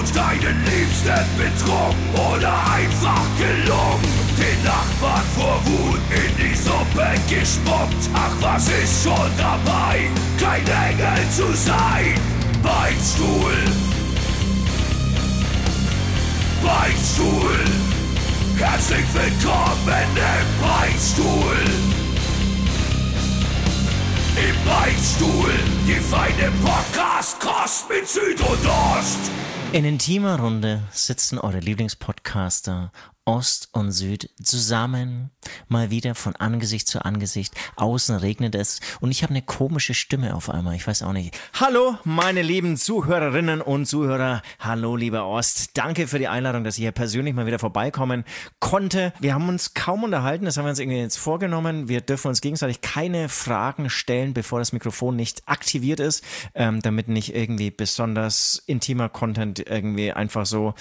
deinen Liebsten betrogen oder einfach gelungen. Den Nachbarn vor Wut in die Suppe gespuckt. Ach, was ist schon dabei, kein Engel zu sein? Beichtstuhl, Beichtstuhl, herzlich willkommen im Beichtstuhl. Im Beichtstuhl, die feine Podcast-Kost mit Süd und Ost. In intimer Runde sitzen eure Lieblingspodcaster Ost und Süd zusammen, mal wieder von Angesicht zu Angesicht. Außen regnet es und ich habe eine komische Stimme auf einmal, ich weiß auch nicht. Hallo, meine lieben Zuhörerinnen und Zuhörer. Hallo, lieber Ost. Danke für die Einladung, dass ich hier persönlich mal wieder vorbeikommen konnte. Wir haben uns kaum unterhalten, das haben wir uns irgendwie jetzt vorgenommen. Wir dürfen uns gegenseitig keine Fragen stellen, bevor das Mikrofon nicht aktiviert ist, damit nicht irgendwie besonders intimer Content irgendwie einfach so,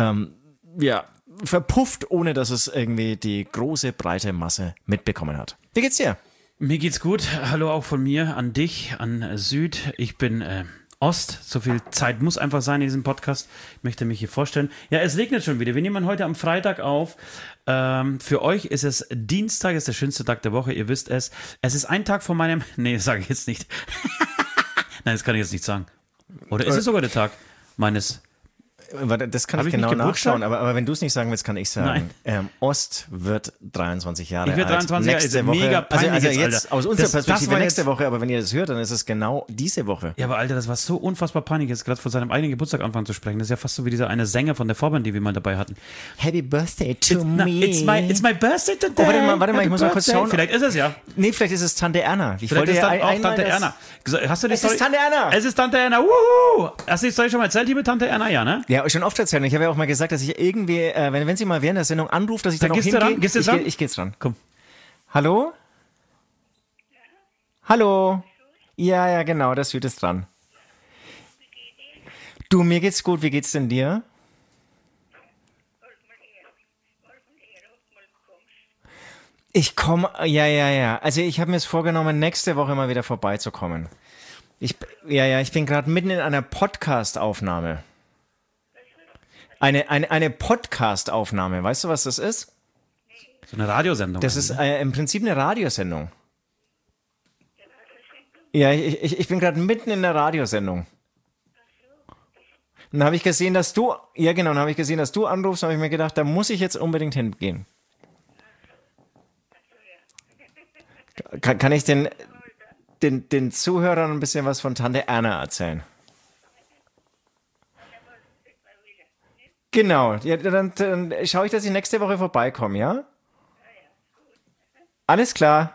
verpufft, ohne dass es irgendwie die große, breite Masse mitbekommen hat. Wie geht's dir? Mir geht's gut. Hallo auch von mir an dich, an Süd. Ich bin Ost. So viel Zeit muss einfach sein in diesem Podcast. Ich möchte mich hier vorstellen. Ja, es regnet schon wieder. Wir nehmen heute am Freitag auf. Für euch ist es Dienstag, ist der schönste Tag der Woche. Ihr wisst es. Es ist ein Tag vor meinem... Nee, das sage ich jetzt nicht. Nein, das kann ich jetzt nicht sagen. Oder ist es sogar der Tag meines... Das kann ich genau nachschauen, aber wenn du es nicht sagen willst, kann ich sagen. Ost wird 23 Jahre alt. Ich werde 23 Jahre, ist mega peinlich. Also jetzt aus unserer Perspektive das nächste Woche, aber wenn ihr das hört, dann ist es genau diese Woche. Ja, aber Alter, das war so unfassbar peinlich, jetzt gerade vor seinem eigenen Geburtstag anfangen zu sprechen. Das ist ja fast so wie dieser eine Sänger von der Vorband, die wir mal dabei hatten. Happy Birthday to me. It's my birthday today. Oh, warte mal, ich muss mal kurz schauen. Vielleicht ist es ja. Nee, vielleicht ist es Tante Erna. Ich wollte ja auch Tante Erna. Hast du die Story? Es ist Tante Erna. Es ist Tante Erna. Wuhu. Hast du die Story schon mal erzählt, liebe Tante Erna? Ja, ne? Ja, schon oft erzählt. Ich habe ja auch mal gesagt, dass ich irgendwie, wenn sie mal während der Sendung anruft, dass ich dann auch hingehe. Gehst du dran? Ich gehe jetzt ran. Komm. Hallo? Hallo? Ja, genau, der Süd ist dran. Du, mir geht's gut. Wie geht's denn dir? Ich komme, ja. Also ich habe mir es vorgenommen, nächste Woche mal wieder vorbeizukommen. Ich bin gerade mitten in einer Podcast-Aufnahme. Eine Podcast-Aufnahme. Weißt du, was das ist? So eine Radiosendung. Das ist im Prinzip eine Radiosendung. Ja, ich bin gerade mitten in der Radiosendung. Dann habe ich gesehen, dass du anrufst, und habe ich mir gedacht, da muss ich jetzt unbedingt hingehen. Kann ich den Zuhörern ein bisschen was von Tante Erna erzählen? Genau, ja, dann schaue ich, dass ich nächste Woche vorbeikomme, ja? Alles klar.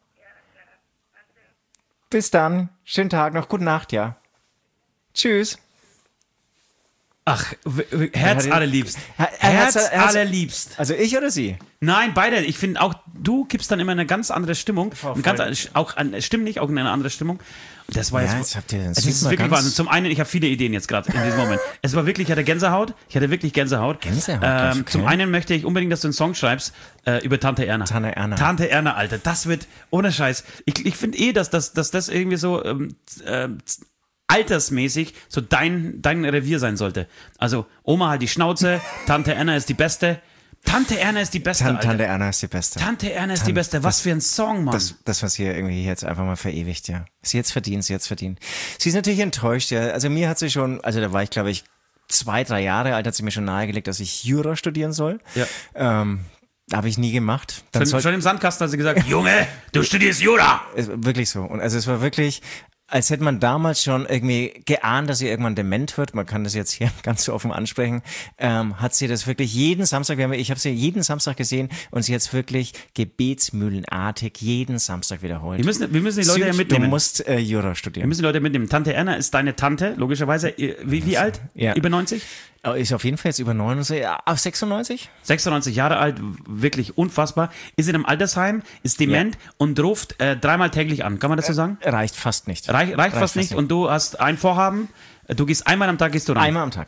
Bis dann. Schönen Tag noch. Gute Nacht, ja. Tschüss. Ach, Herz allerliebst. Herz allerliebst. Also ich oder sie? Nein, beide. Ich finde auch, du gibst dann immer eine ganz andere Stimmung. Stimmlich auch eine andere Stimmung. Und das war jetzt habt ihr den es ist wirklich Wahnsinn. Zum einen, ich habe viele Ideen jetzt gerade in diesem Moment. Es war wirklich, ich hatte Gänsehaut. Okay. Zum einen möchte ich unbedingt, dass du einen Song schreibst über Tante Erna. Tante Erna, Alter. Das wird, ohne Scheiß. Ich finde dass das irgendwie so altersmäßig so dein Revier sein sollte. Also Oma halt die Schnauze, Tante Erna ist die Beste. Tante Erna ist die Beste, Alter. Tante Erna ist die Beste. Tante Erna ist die Beste. Was für ein Song, Mann. Das, was hier irgendwie jetzt einfach mal verewigt, ja. Sie jetzt verdient. Sie ist natürlich enttäuscht, ja. Also mir hat sie schon, also da war ich, glaube ich, 2-3 Jahre alt, hat sie mir schon nahegelegt, dass ich Jura studieren soll. Ja. Habe ich nie gemacht. Schon im Sandkasten hat sie gesagt, Junge, du studierst Jura. Wirklich so. Und also es war wirklich, als hätte man damals schon irgendwie geahnt, dass sie irgendwann dement wird. Man kann das jetzt hier ganz so offen ansprechen. Hat sie das wirklich jeden Samstag, ich habe sie jeden Samstag gesehen und sie hat es wirklich gebetsmühlenartig jeden Samstag wiederholt. Wir müssen die Leute ja mitnehmen. Du musst Jura studieren. Wir müssen die Leute mitnehmen. Tante Erna ist deine Tante, logischerweise. Wie alt? Ja. Über 90? Ist auf jeden Fall jetzt über 99, 96? 96 Jahre alt, wirklich unfassbar. Ist in einem Altersheim, ist dement und ruft 3-mal täglich an. Kann man das so sagen? Reicht fast nicht. Reicht fast nicht. Und du hast ein Vorhaben, du gehst einmal am Tag, gehst du rein. Einmal am Tag, genau.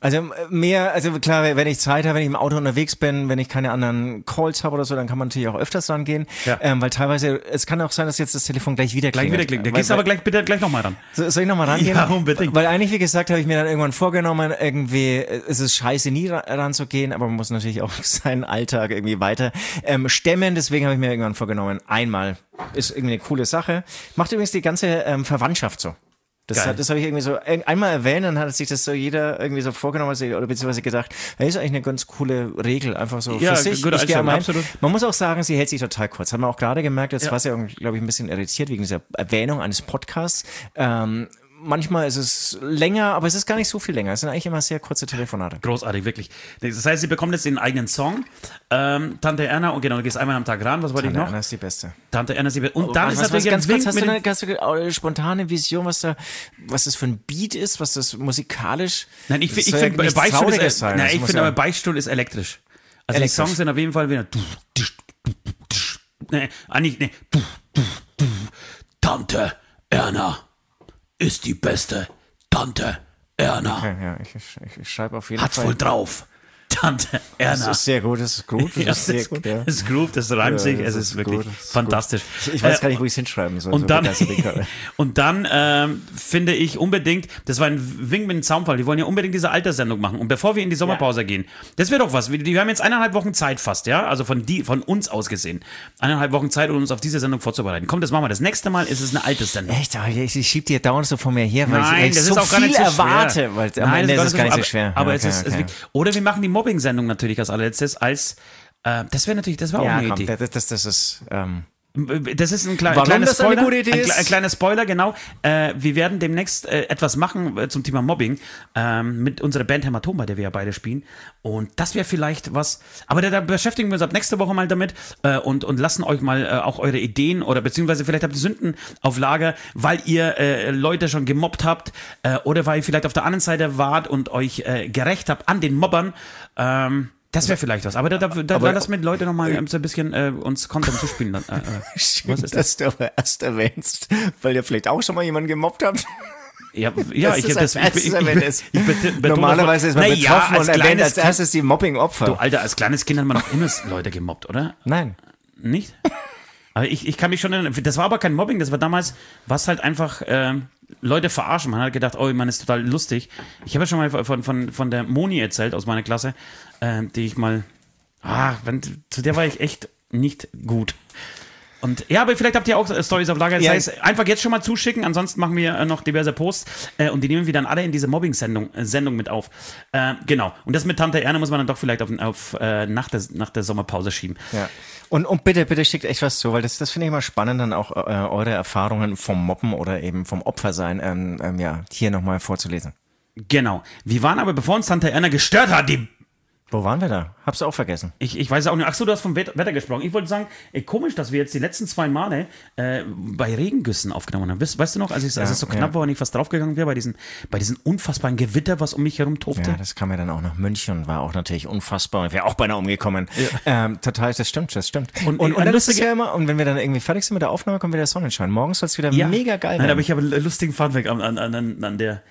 Also klar, wenn ich Zeit habe, wenn ich im Auto unterwegs bin, wenn ich keine anderen Calls habe oder so, dann kann man natürlich auch öfters rangehen, weil teilweise, es kann auch sein, dass jetzt das Telefon gleich wieder klingelt. Da gehst du aber gleich nochmal ran. Soll ich nochmal rangehen? Ja, unbedingt. Weil eigentlich, wie gesagt, habe ich mir dann irgendwann vorgenommen, irgendwie, es ist scheiße, nie ranzugehen, aber man muss natürlich auch seinen Alltag irgendwie weiter stemmen, deswegen habe ich mir irgendwann vorgenommen, einmal ist irgendwie eine coole Sache. Macht übrigens die ganze Verwandtschaft so. Das habe ich irgendwie so einmal erwähnt, dann hat sich das so jeder irgendwie so vorgenommen oder beziehungsweise gedacht, das ist eigentlich eine ganz coole Regel, einfach so für sich. Absolut. Man muss auch sagen, sie hält sich total kurz. Hat man auch gerade gemerkt, jetzt war sie ja, glaube ich, ein bisschen irritiert wegen dieser Erwähnung eines Podcasts. Manchmal ist es länger, aber es ist gar nicht so viel länger. Es sind eigentlich immer sehr kurze Telefonate. Großartig, wirklich. Das heißt, sie bekommt jetzt den eigenen Song. Tante Erna, und genau, du gehst einmal am Tag ran. Was wollte ich noch? Tante Erna ist die Beste. Tante Erna ist die Beste. Und dann ist natürlich ganz kurz, hast du eine spontane Vision, was das für ein Beat ist, was das musikalisch... Nein, ich finde, Beichtstuhl ist elektrisch. Also die Songs sind auf jeden Fall wieder... Tante Erna ist die beste Tante Erna. Okay, ja, ich schreibe auf jeden Fall. Hat voll drauf. Tante Erna. Das ist sehr gut, das ist gut. Das ist groove, das reimt sich, es ist wirklich fantastisch. Ich weiß gar nicht, wo ich es hinschreiben soll. Und dann finde ich unbedingt, das war ein Wink mit dem Zaunfall, die wollen ja unbedingt diese Alterssendung machen. Und bevor wir in die Sommerpause gehen, das wäre doch was. Wir haben jetzt 1,5 Wochen Zeit fast, ja, also von uns aus gesehen. 1,5 Wochen Zeit, um uns auf diese Sendung vorzubereiten. Komm, das machen wir. Das nächste Mal ist es eine Alterssendung. Echt? Ich schieb dir dauernd so von mir her, weil ich das so ist auch gar nicht viel so schwer. erwarte. Weil am Ende ist es gar nicht so schwer. Aber es ist oder wir machen die Mobbing-Sendung natürlich als allerletztes das wäre auch eine Idee. Das ist das ist ein kleiner Spoiler. Eine gute Idee ist? Ein kleiner Spoiler, genau. Wir werden demnächst etwas machen zum Thema Mobbing mit unserer Band Hämatom, bei der wir ja beide spielen. Und das wäre vielleicht was. Aber da beschäftigen wir uns ab nächste Woche mal damit und lassen euch mal auch eure Ideen oder beziehungsweise vielleicht habt ihr Sünden auf Lager, weil ihr Leute schon gemobbt habt oder weil ihr vielleicht auf der anderen Seite wart und euch gerecht habt an den Mobbern. Das wäre vielleicht was. Aber da lassen wir die Leute nochmal so ein bisschen uns Content zuspielen. Was ist das? Dass du aber erst erwähnst, weil ihr vielleicht auch schon mal jemanden gemobbt habt. Normalerweise ist man betroffen und erwähnt als erstes die Mobbing-Opfer. Du Alter, als kleines Kind hat man auch Leute gemobbt, oder? Nein. Nicht? Aber ich kann mich schon erinnern, das war aber kein Mobbing, das war damals, was halt einfach Leute verarschen. Man hat gedacht, oh, man ist total lustig. Ich habe ja schon mal von der Moni erzählt aus meiner Klasse, die ich mal, zu der war ich echt nicht gut. Und ja, aber vielleicht habt ihr auch Storys auf Lager. Das heißt, einfach jetzt schon mal zuschicken, ansonsten machen wir noch diverse Posts und die nehmen wir dann alle in diese Mobbing-Sendung mit auf. Genau. Und das mit Tante Erna muss man dann doch vielleicht auf nach der Sommerpause schieben. Ja. Und bitte schickt echt was zu, weil das finde ich immer spannend, dann auch eure Erfahrungen vom Mobben oder eben vom Opfersein hier nochmal vorzulesen. Genau. Wir waren aber, bevor uns Tante Erna gestört hat, Wo waren wir da? Hab's auch vergessen. Ich weiß auch nicht. Achso, du hast vom Wetter gesprochen. Ich wollte sagen, komisch, dass wir jetzt die letzten 2 Male bei Regengüssen aufgenommen haben. Weißt du noch, als es so knapp war und ich fast draufgegangen wäre, bei diesen unfassbaren Gewitter, was um mich herum tobte? Ja, das kam ja dann auch nach München und war auch natürlich unfassbar. Ich wäre auch beinahe umgekommen. Ja. Total, das stimmt. Und dann ist es ja immer, und wenn wir dann irgendwie fertig sind mit der Aufnahme, kommt wieder der Sonnenschein. Morgens soll es wieder mega geil werden. Nein, aber ich habe einen lustigen Funfact an der,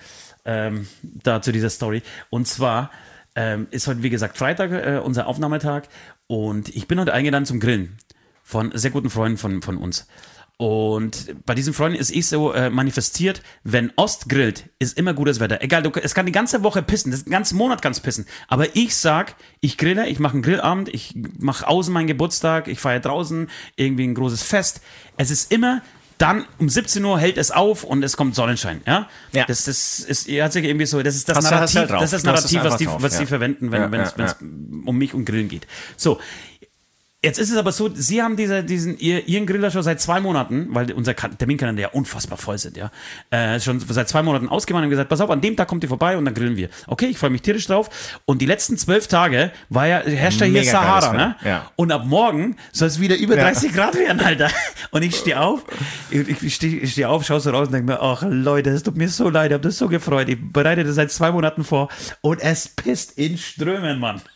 da zu dieser Story. Und zwar ist heute, wie gesagt, Freitag, unser Aufnahmetag, und ich bin heute eingeladen zum Grillen von sehr guten Freunden von uns. Und bei diesen Freunden ist so manifestiert, wenn Ost grillt, ist immer gutes Wetter. Egal, es kann die ganze Woche pissen, den ganzen Monat kann es pissen. Aber ich sag, ich grille, ich mache einen Grillabend, ich mache außen meinen Geburtstag, ich feiere draußen irgendwie ein großes Fest. Es ist immer... Dann um 17 Uhr hält es auf und es kommt Sonnenschein, ja? Ja. Das ist irgendwie so, das ist das Narrativ, was sie verwenden, wenn es um mich und Grillen geht. So. Jetzt ist es aber so, sie haben ihren Griller schon seit 2 Monaten, weil unser Terminkalender ja unfassbar voll sind, ja, schon seit 2 Monaten ausgemacht und gesagt, pass auf, an dem Tag kommt ihr vorbei und dann grillen wir. Okay, ich freue mich tierisch drauf. Und die letzten 12 Tage herrscht ja hier Sahara, ne? Ja. Und ab morgen soll es wieder über 30 Grad werden, Alter. Und ich stehe auf, schaue so raus und denke mir, ach Leute, es tut mir so leid, ich habe das so gefreut. Ich bereite das seit 2 Monaten vor und es pisst in Strömen, Mann.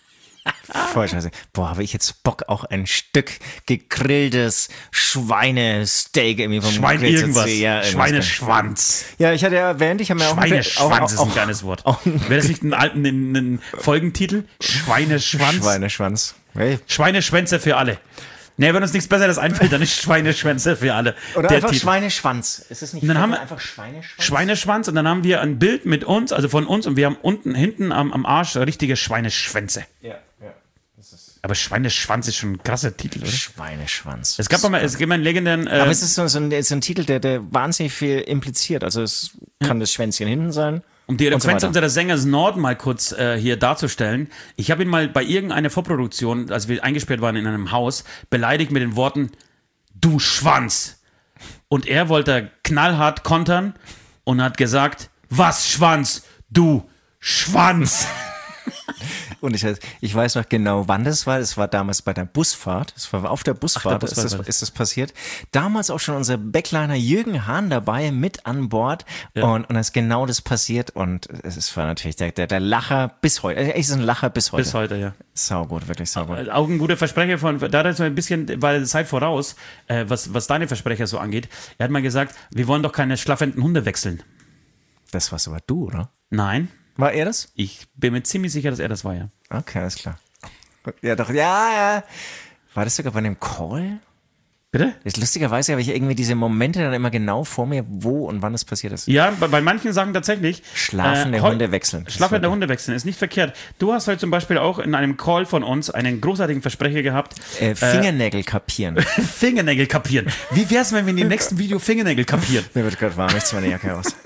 Voll scheiße. Boah, habe ich jetzt Bock, auch ein Stück gegrilltes Schweinesteak irgendwie vom Schwein Grill zu irgendwas. ziehen. Ja, Schweineschwanz. Ja, ich hatte ja erwähnt, ich habe mir auch Schweineschwanz ist ein geiles Wort. Wäre das nicht ein Folgentitel? Schweineschwanz? Schweineschwanz. Hey. Schweineschwänze für alle. Nee, wenn uns nichts Besseres einfällt, dann ist Schweineschwänze für alle. Oder der einfach Titel. Schweineschwanz. Ist es nicht Und dann haben wir einfach Schweineschwanz? Schweineschwanz und dann haben wir ein Bild mit uns, also von uns, und wir haben hinten am Arsch richtige Schweineschwänze. Ja. Aber Schweineschwanz ist schon ein krasser Titel, oder? Schweineschwanz. Es gibt mal einen legendären. Aber es ist so ein Titel, der wahnsinnig viel impliziert. Also es kann das Schwänzchen hinten sein. Um die Eloquenz so unseres Sängers Nord mal kurz hier darzustellen. Ich habe ihn mal bei irgendeiner Vorproduktion, als wir eingesperrt waren in einem Haus, beleidigt mit den Worten, du Schwanz. Und er wollte knallhart kontern und hat gesagt, was Schwanz, du Schwanz. Und ich weiß noch genau, wann das war. Das war damals bei der Busfahrt. Das war auf der Busfahrt, ist das passiert. Damals auch schon unser Backliner Jürgen Hahn dabei mit an Bord. Ja. Und ist genau das passiert. Und es war natürlich der Lacher bis heute. Es ist ein Lacher bis heute. Bis heute, ja. Saugut, wirklich saugut. Auch ein guter Versprecher da hat er so ein bisschen, weil Zeit voraus, was deine Versprecher so angeht. Er hat mal gesagt, wir wollen doch keine schlaffenden Hunde wechseln. Das warst aber du, oder? Nein. War er das? Ich bin mir ziemlich sicher, dass er das war, ja. Okay, alles klar. Ja, doch, ja. War das sogar bei einem Call? Bitte? Lustigerweise habe ich irgendwie diese Momente dann immer genau vor mir, wo und wann es passiert ist. Ja, bei manchen sagen tatsächlich. Schlafende Hunde wechseln. Schlafende Hunde wechseln ist nicht verkehrt. Du hast heute zum Beispiel auch in einem Call von uns einen großartigen Versprecher gehabt. Fingernägel kapieren. Fingernägel kapieren. Wie wär's, wenn wir in dem nächsten Video Fingernägel kapieren? Mir wird gerade warm, ich ziehe meine Jacke aus.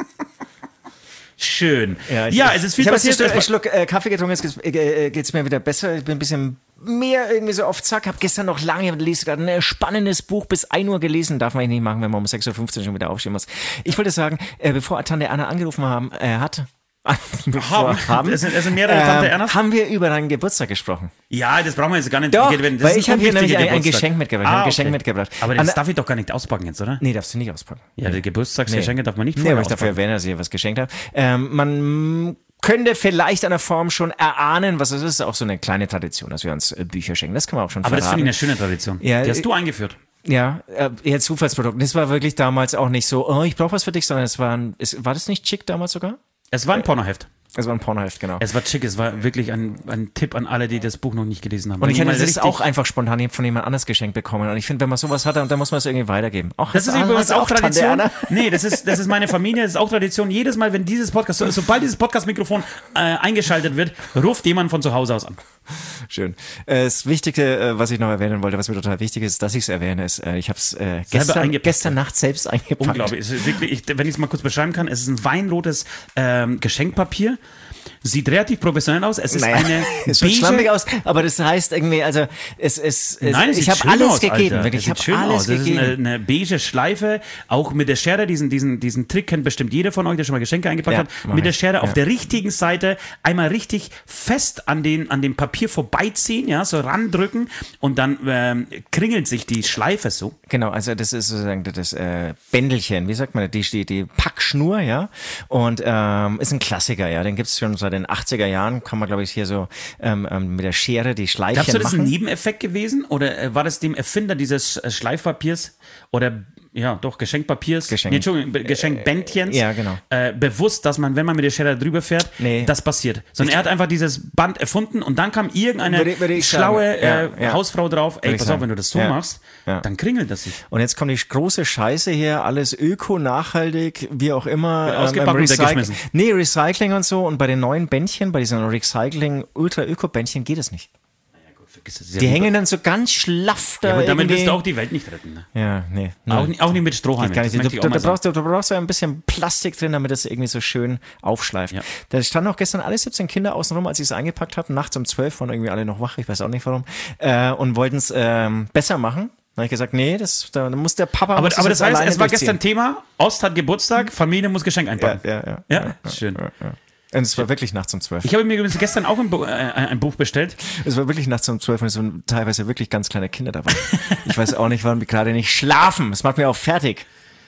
Schön. Ja, es ist viel passiert. Ich habe einen Schluck Kaffee getrunken, jetzt geht's mir wieder besser. Ich bin ein bisschen mehr irgendwie so auf Zack. Habe gestern noch lange gelesen, gerade ein spannendes Buch bis 1 Uhr gelesen. Darf man nicht machen, wenn man um 6.15 Uhr schon wieder aufstehen muss. Ich wollte sagen, bevor Tante Anna angerufen es sind mehrere Tante Ernas. Haben wir über deinen Geburtstag gesprochen? Ja, das brauchen wir jetzt gar nicht. Doch, weil ich habe hier nämlich ein Geschenk mitgebracht. Aber das darf ich doch gar nicht auspacken jetzt, oder? Nee, darfst du nicht auspacken. Ja, die Geburtstagsgeschenke darf man nicht vorher aber ich dafür erwähnen, dass ich was geschenkt habe. Man könnte vielleicht an der Form schon erahnen, was es ist. Auch so eine kleine Tradition, dass wir uns Bücher schenken. Das kann man auch schon verraten. Aber das finde ich eine schöne Tradition. Ja, die hast du eingeführt. Ja, eher Zufallsprodukt. Das war wirklich damals auch nicht so, oh, ich brauche was für dich, sondern war das nicht Chick damals sogar? Es war ein Pornoheft. Es war ein Pornoheft, genau. Es war Chick, es war wirklich ein Tipp an alle, die das Buch noch nicht gelesen haben. Und ich hätte das auch einfach spontan von jemand anders geschenkt bekommen. Und ich finde, wenn man sowas hat, dann muss man es irgendwie weitergeben. Das ist übrigens auch Tradition. Nee, das ist meine Familie, das ist auch Tradition. Jedes Mal, wenn sobald dieses Podcast-Mikrofon eingeschaltet wird, ruft jemand von zu Hause aus an. Schön. Das Wichtigste, was ich noch erwähnen wollte, was mir total wichtig ist, dass ich es erwähne, ist, ich habe es gestern Nacht selbst eingepackt. Unglaublich. Es ist wirklich, wenn ich es mal kurz beschreiben kann, es ist ein weinrotes Geschenkpapier. Sieht relativ professionell aus. Es ist es sieht schlammig aus, aber das heißt irgendwie, also ich habe alles gegeben. Wirklich, ich habe alles gegeben. Das ist eine beige Schleife, auch mit der Schere, diesen Trick kennt bestimmt jeder von euch, der schon mal Geschenke eingepackt hat, mit der Schere auf der richtigen Seite einmal richtig fest an dem Papier vorbeiziehen, ja, so randrücken und dann kringelt sich die Schleife so. Genau, also das ist sozusagen das Bändelchen, wie sagt man, die Packschnur, ja, und ist ein Klassiker, ja, den gibt's schon seit den 80er Jahren, kann man, glaube ich, hier so mit der Schere die Schleifchen machen. Glaubst du, das ist ein Nebeneffekt gewesen? Oder war das dem Erfinder dieses Schleifpapiers oder Geschenkbändchens ja, genau. Bewusst, dass man, wenn man mit der Schere drüber fährt, das passiert. Sondern er hat einfach dieses Band erfunden und dann kam irgendeine schlaue Hausfrau drauf, ey, pass auf, wenn du das so machst, dann kringelt das sich. Und jetzt kommt die große Scheiße hier, alles öko, nachhaltig, wie auch immer. Ausgepackt und weggeschmissen. Nee, Recycling und so. Und bei den neuen Bändchen, bei diesen Recycling-Ultra-Öko-Bändchen geht es nicht. Die hängen dann so ganz schlaff da. Ja, aber damit wirst du auch die Welt nicht retten. Ne? Ja, nee. Auch nicht mit Strohhalmen. Du brauchst ja ein bisschen Plastik drin, damit das irgendwie so schön aufschleift. Ja. Da standen auch gestern alle 17 Kinder außenrum, als ich es eingepackt habe. Nachts um 12 waren irgendwie alle noch wach, ich weiß auch nicht warum. Und wollten es besser machen. Dann habe ich gesagt, nee, da muss der Papa. Aber das heißt, es war gestern Thema, Ost hat Geburtstag, Familie muss Geschenk einpacken. Ja, schön. Ja. Und es war wirklich nachts um 12. Ich habe mir gestern auch ein Buch bestellt. Es war wirklich nachts um 12 und es waren teilweise wirklich ganz kleine Kinder dabei. Ich weiß auch nicht, warum die gerade nicht schlafen. Das macht mir auch fertig.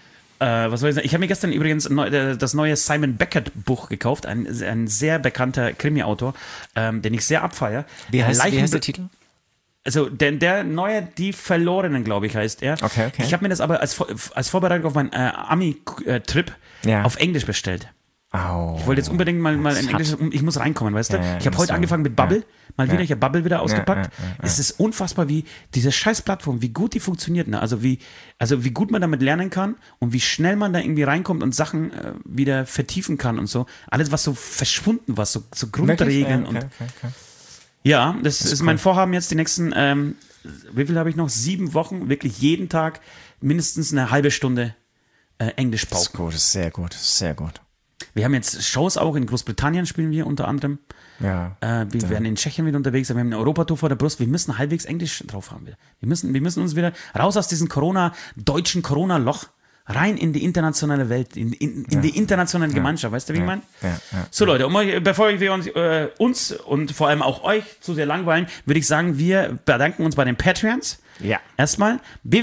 was soll ich sagen? Ich habe mir gestern übrigens das neue Simon Beckett-Buch gekauft, ein sehr bekannter Krimi-Autor, den ich sehr abfeiere. Wie heißt der Titel? Also der neue Die Verlorenen, glaube ich, heißt er. Okay. Ich habe mir das aber als Vorbereitung auf meinen Ami-Trip auf Englisch bestellt. Oh. Ich wollte jetzt unbedingt mal in Englisch, ich muss reinkommen, weißt du? Ich habe heute angefangen mit Bubble, ich habe Bubble wieder ausgepackt. Es ist unfassbar, wie diese scheiß Plattform, wie gut die funktioniert. Ne? Also wie gut man damit lernen kann und wie schnell man da irgendwie reinkommt und Sachen wieder vertiefen kann und so. Alles, was so verschwunden war, so Grundregeln. Okay. Ja, das ist cool. Mein Vorhaben jetzt die nächsten, wie viel habe ich noch? 7 Wochen, wirklich jeden Tag mindestens eine halbe Stunde Englisch pauken. Das ist gut, sehr gut. Wir haben jetzt Shows auch, in Großbritannien spielen wir unter anderem. Ja. Wir werden in Tschechien wieder unterwegs, wir haben eine Europatour vor der Brust. Wir müssen halbwegs Englisch drauf haben. Wir müssen uns wieder raus aus diesem deutschen Corona-Loch, rein in die internationale Welt, in die internationale Gemeinschaft. Weißt du, wie ich meine? Ja. So Leute, bevor wir uns und vor allem auch euch zu sehr langweilen, würde ich sagen, wir bedanken uns bei den Patreons. Ja. Erstmal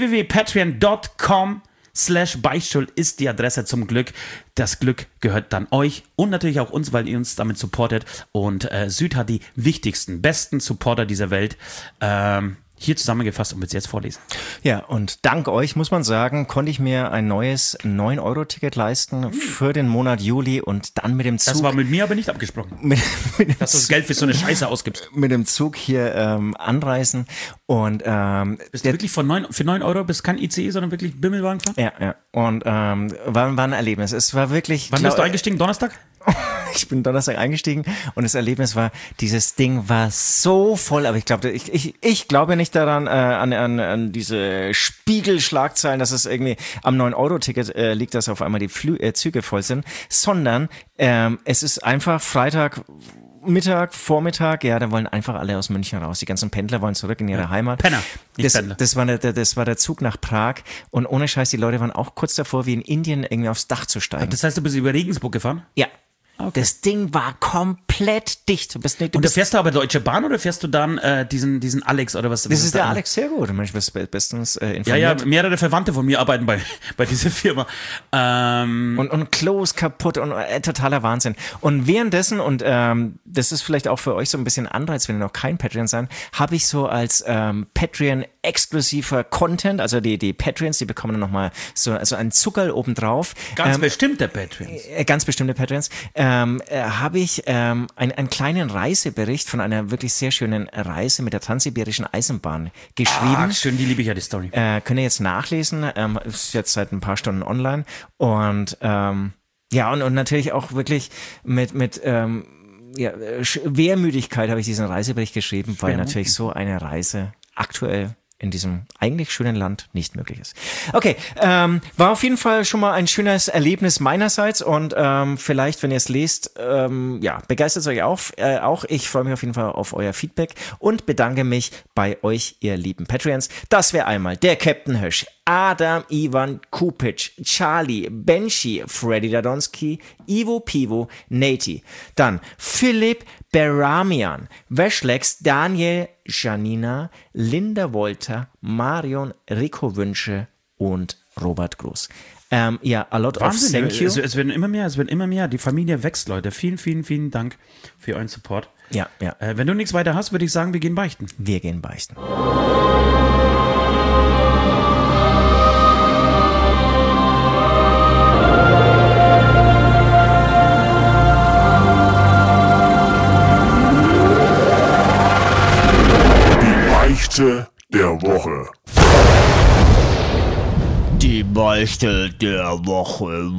www.patreon.com/Beichtstuhl ist die Adresse zum Glück. Das Glück gehört dann euch und natürlich auch uns, weil ihr uns damit supportet. Und Süd hat die wichtigsten, besten Supporter dieser Welt hier zusammengefasst und wird es jetzt vorlesen. Ja, und dank euch, muss man sagen, konnte ich mir ein neues 9-Euro-Ticket leisten für den Monat Juli und dann mit dem Zug... Das war mit mir aber nicht abgesprochen, dass du das Geld für so eine Scheiße ausgibst. Mit dem Zug hier anreisen und... bist du wirklich für 9 Euro, bist kein ICE, sondern wirklich Bimmelwagen gefahren? Ja. Und war ein Erlebnis. Es war wirklich... Wann bist du eingestiegen? Donnerstag? Ich bin Donnerstag eingestiegen und das Erlebnis war, dieses Ding war so voll, aber ich glaube nicht daran, an diese Spiegelschlagzeilen, dass es irgendwie am 9-Euro-Ticket liegt, dass auf einmal die Züge voll sind, sondern es ist einfach Freitag, Vormittag, ja, da wollen einfach alle aus München raus. Die ganzen Pendler wollen zurück in ihre Heimat. Penner, nicht Pendler. Das war der Zug nach Prag und ohne Scheiß, die Leute waren auch kurz davor, wie in Indien irgendwie aufs Dach zu steigen. Das heißt, du bist über Regensburg gefahren? Ja. Okay. Das Ding war komplett dicht. Und da fährst du aber Deutsche Bahn oder fährst du dann diesen Alex oder was? Das ist der Alex, sehr gut. Du bist bestens informiert. Ja, mehrere Verwandte von mir arbeiten bei dieser Firma. Und Klos kaputt und totaler Wahnsinn. Und währenddessen, und das ist vielleicht auch für euch so ein bisschen Anreiz, wenn ihr noch kein Patreon seid, habe ich so als Patreon-exklusiver Content, also die Patreons, die bekommen dann nochmal so einen Zuckerl obendrauf. Ganz bestimmte Patreons. Ganz bestimmte Patreons. Habe ich einen kleinen Reisebericht von einer wirklich sehr schönen Reise mit der Transsibirischen Eisenbahn geschrieben. Ach, schön, die liebe ich ja, die Story. Könnt ihr jetzt nachlesen, ist jetzt seit ein paar Stunden online und und natürlich auch wirklich mit Wehrmüdigkeit habe ich diesen Reisebericht geschrieben, weil natürlich so eine Reise aktuell in diesem eigentlich schönen Land nicht möglich ist. Okay, war auf jeden Fall schon mal ein schönes Erlebnis meinerseits und vielleicht, wenn ihr es lest, begeistert es euch auch. Ich freue mich auf jeden Fall auf euer Feedback und bedanke mich bei euch, ihr lieben Patreons. Das wäre einmal der Captain Hirsch, Adam Ivan Kupic, Charlie, Benji, Freddy Dadonski, Ivo Pivo, Nati. Dann Philipp Beramian, Weschlex, Daniel, Janina, Linda Wolter, Marion, Rico Wünsche und Robert Groß. A lot Wahnsinn, of thank you. Es werden immer mehr. Die Familie wächst, Leute. Vielen, vielen, vielen Dank für euren Support. Ja. Wenn du nichts weiter hast, würde ich sagen, wir gehen beichten. Wir gehen beichten. Beichte der Woche. Die Beichte der Woche.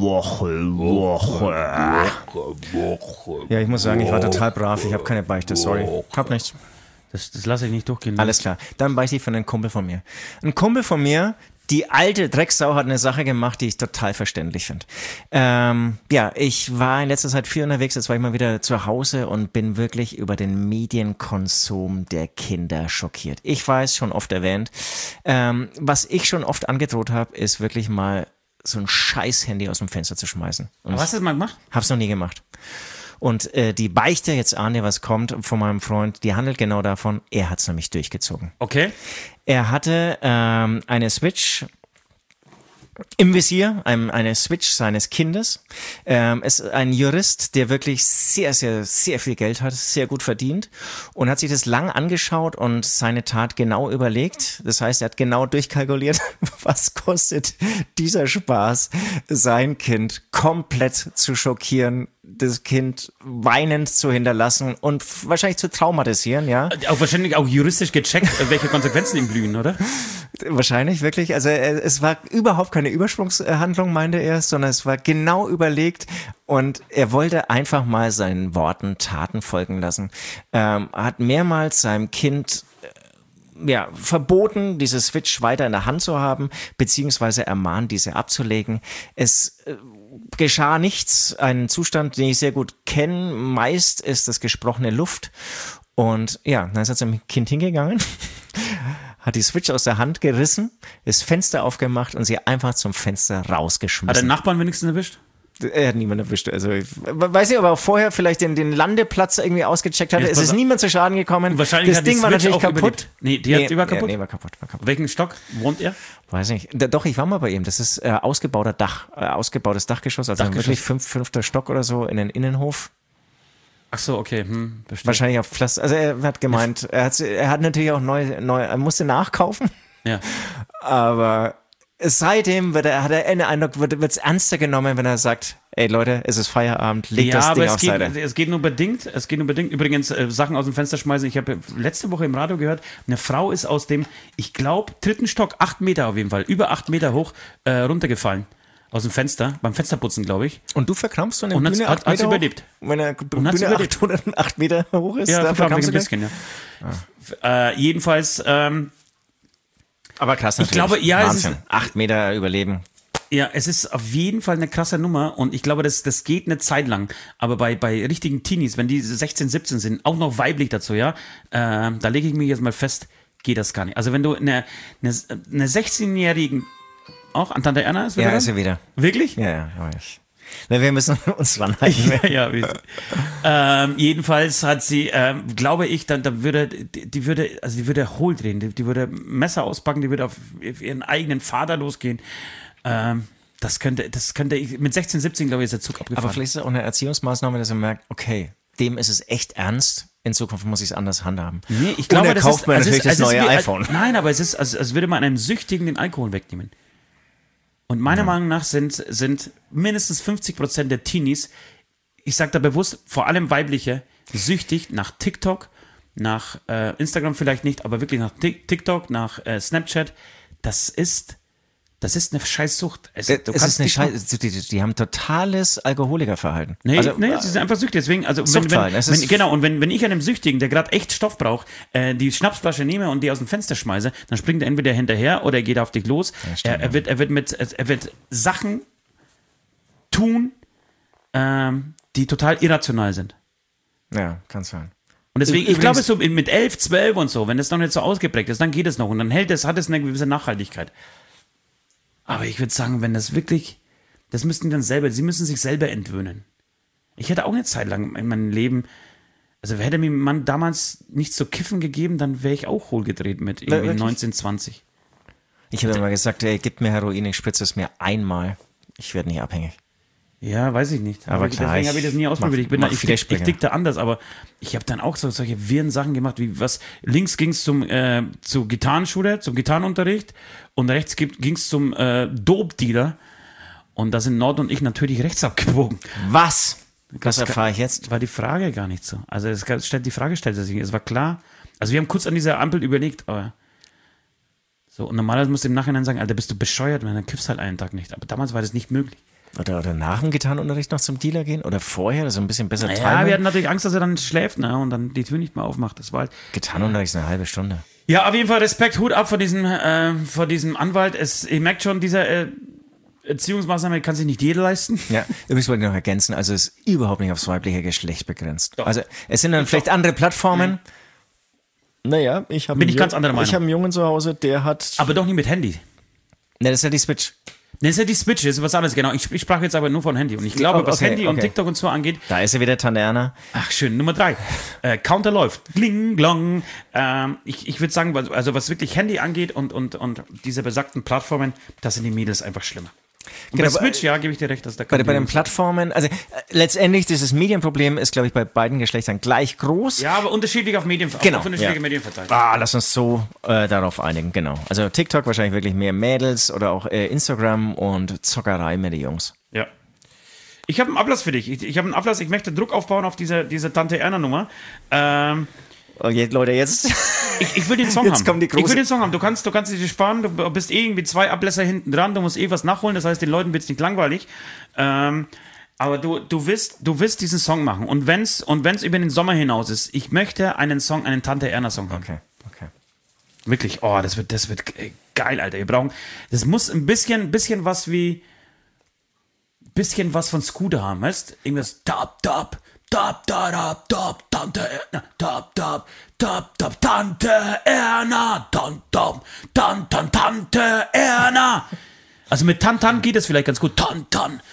Ja, ich muss sagen, ich war total brav. Ich habe keine Beichte, sorry. Hab nichts. Das lasse ich nicht durchgehen. Alles klar. Dann beichte ich von einem Kumpel von mir. Ein Kumpel von mir, die alte Drecksau, hat eine Sache gemacht, die ich total verständlich finde. Ich war in letzter Zeit viel unterwegs, jetzt war ich mal wieder zu Hause und bin wirklich über den Medienkonsum der Kinder schockiert. Ich weiß, schon oft erwähnt. Was ich schon oft angedroht habe, ist wirklich mal so ein Scheiß-Handy aus dem Fenster zu schmeißen. Und hast du das mal gemacht? Hab's noch nie gemacht. Und die Beichte, jetzt ahnt ihr, was kommt, von meinem Freund, die handelt genau davon, er hat's nämlich durchgezogen. Okay. Er hatte eine Switch, Im Visier eine Switch seines Kindes. Ist ein Jurist, der wirklich sehr, sehr, sehr viel Geld hat, sehr gut verdient und hat sich das lang angeschaut und seine Tat genau überlegt. Das heißt, er hat genau durchkalkuliert, was kostet dieser Spaß, sein Kind komplett zu schockieren, das Kind weinend zu hinterlassen und wahrscheinlich zu traumatisieren, ja. Auch wahrscheinlich auch juristisch gecheckt, welche Konsequenzen ihm blühen, oder? Wahrscheinlich, wirklich. Also es war überhaupt keine Übersprungshandlung, meinte er, sondern es war genau überlegt und er wollte einfach mal seinen Worten Taten folgen lassen. Hat mehrmals seinem Kind verboten, diese Switch weiter in der Hand zu haben, beziehungsweise ermahnt, diese abzulegen. Es geschah nichts, ein Zustand, den ich sehr gut kenne. Meist ist das gesprochene Luft. Und ja, dann ist er zum Kind hingegangen, hat die Switch aus der Hand gerissen, das Fenster aufgemacht und sie einfach zum Fenster rausgeschmissen. Hat der Nachbarn wenigstens erwischt? Er hat niemanden erwischt. Also ich weiß nicht, ob er auch vorher vielleicht den Landeplatz irgendwie ausgecheckt hatte. Es ist niemand zu Schaden gekommen. Wahrscheinlich das Ding war natürlich kaputt. Überlebt. Die war kaputt? Nee, war kaputt. Welchen Stock wohnt er? Weiß nicht. Doch, ich war mal bei ihm. Das ist ausgebautes Dachgeschoss, also wirklich fünfter Stock oder so in den Innenhof. Ach so, okay. Wahrscheinlich auf Pflaster. Also er hat gemeint, er hat natürlich auch er musste nachkaufen. Ja. Aber seitdem hat er einen Eindruck, wird es ernster genommen, wenn er sagt, ey Leute, es ist Feierabend, legt das Ding auf Seite. Es geht nur bedingt. Übrigens, Sachen aus dem Fenster schmeißen. Ich habe letzte Woche im Radio gehört, eine Frau ist aus dem, ich glaube, 3. Stock, 8 Meter auf jeden Fall, über 8 Meter hoch, runtergefallen. Aus dem Fenster, beim Fensterputzen, glaube ich. Und du verkrampfst so eine Bühne Bühne 8 Meter Meter überlebt. Wenn eine Bühne 8 Meter hoch ist, ja, dann verkrampfst du ein bisschen, ja. Jedenfalls, aber krass natürlich. Ich glaube, ja, Wahnsinn. 8 Meter überleben. Ja, es ist auf jeden Fall eine krasse Nummer und ich glaube, das geht eine Zeit lang. Aber bei richtigen Teenies, wenn die 16, 17 sind, auch noch weiblich dazu, ja, da lege ich mich jetzt mal fest, geht das gar nicht. Also wenn du eine 16-Jährigen, auch an Tante Erna ist wieder? Ja, ist sie wieder. Wirklich? Ja, ich. Wir müssen uns ranhalten. Jedenfalls hat sie, glaube ich, die würde hohl drehen, die würde Messer auspacken, die würde auf ihren eigenen Vater losgehen. Das könnte ich, mit 16, 17, glaube ich, ist der Zug abgefahren. Aber vielleicht ist es auch eine Erziehungsmaßnahme, dass er merkt, okay, dem ist es echt ernst, in Zukunft muss ich es anders handhaben. Nee, ich glaube, das kauft man natürlich das neue iPhone. Nein, aber es ist, als würde man einem Süchtigen den Alkohol wegnehmen. Und meiner Meinung nach sind mindestens 50% der Teenies, ich sage da bewusst, vor allem weibliche, süchtig nach TikTok, nach Instagram vielleicht nicht, aber wirklich nach TikTok, nach Snapchat. Das ist eine Scheißsucht. Die haben totales Alkoholikerverhalten. Nee, sie sind einfach süchtig. Deswegen, also wenn ich einem Süchtigen, der gerade echt Stoff braucht, die Schnapsflasche nehme und die aus dem Fenster schmeiße, dann springt er entweder hinterher oder er geht auf dich los. Ja, er wird Sachen tun, die total irrational sind. Ja, kann sein. Und deswegen, ich glaube, so mit 11, 12 und so, wenn das noch nicht so ausgeprägt ist, dann geht es noch und dann hat es eine gewisse Nachhaltigkeit. Aber ich würde sagen, wenn das wirklich, das müssten die dann selber, sie müssen sich selber entwöhnen. Ich hätte auch eine Zeit lang in meinem Leben, also hätte mir man damals nicht zu kiffen gegeben, dann wäre ich auch hohlgedreht mit irgendwie 19, 20. Ich habe immer gesagt, ey, gib mir Heroin, ich spritze es mir einmal. Ich werde nicht abhängig. Ja, weiß ich nicht. Aber klar, deswegen habe ich das nie ausprobiert. Ich tick da anders, aber ich habe dann auch solche wirren Sachen gemacht, wie was. Links ging es zur Gitarrenschule, zum Gitarrenunterricht und rechts ging es zum Dope-Dealer. Und da sind Nord und ich natürlich rechts abgebogen. Was? Das erfahre ich jetzt. War die Frage gar nicht so. Also die Frage stellte sich. Es war klar. Also wir haben kurz an dieser Ampel überlegt, aber so. Und normalerweise musst du im Nachhinein sagen, Alter, bist du bescheuert, wenn dann kiffst halt einen Tag nicht. Aber damals war das nicht möglich. Oder nach dem Gitarrenunterricht noch zum Dealer gehen? Oder vorher, dass er ein bisschen besser timen? Ja, wir hatten natürlich Angst, dass er dann schläft, ne? Und dann die Tür nicht mehr aufmacht. Das war halt Gitarrenunterricht ist eine halbe Stunde. Ja, auf jeden Fall Respekt, Hut ab vor diesem Anwalt. Ihr merkt schon, diese Erziehungsmaßnahme kann sich nicht jeder leisten. Ja, übrigens wollte ich noch ergänzen, also es ist überhaupt nicht aufs weibliche Geschlecht begrenzt. Doch. Also es sind dann vielleicht andere Plattformen. Naja, bin ich ganz anderer Meinung. Ich habe einen Jungen zu Hause, der hat... Aber doch nicht mit Handy. Ne, das ist ja die Switch. Das ist ja die Switch, das ist was anderes, genau. Ich sprach jetzt aber nur von Handy. Und ich glaube, was Handy und TikTok und so angeht. Da ist ja wieder Tante Erna. Ach, schön. Nummer 3. Counter läuft. Gling, glong. Ich würde sagen, also was wirklich Handy angeht und diese besagten Plattformen, das sind die Mädels einfach schlimmer. Und Genau, bei Switch, ja, gebe ich dir recht, dass da Bei den Plattformen, also letztendlich, dieses Medienproblem ist, glaube ich, bei beiden Geschlechtern gleich groß. Ja, aber unterschiedlich auf Medien, Genau, auf unterschiedliche ja. Medien verteilt. Lass uns so darauf einigen, genau. Also TikTok wahrscheinlich wirklich mehr Mädels oder auch Instagram und Zockerei mehr die Jungs. Ja. Ich habe einen Ablass für dich. Ich habe einen Ablass, ich möchte Druck aufbauen auf diese Tante Erna-Nummer. Und jetzt, Leute, jetzt... Ich will den Song Jetzt haben. kommt die große- Ich will den Song haben. Du kannst dich sparen. Du bist irgendwie 2 Ablässer hinten dran. Du musst was nachholen. Das heißt, den Leuten wird es nicht langweilig. Aber du wirst diesen Song machen. Und wenn's über den Sommer hinaus ist, ich möchte einen Tante Erna Song haben. Okay. Wirklich. Oh, das wird geil, Alter. Das muss ein bisschen was von Scooter haben, weißt? Irgendwas Tante Erna, Tante Erna, Tante Erna. Also mit Tan geht es vielleicht ganz gut. Tante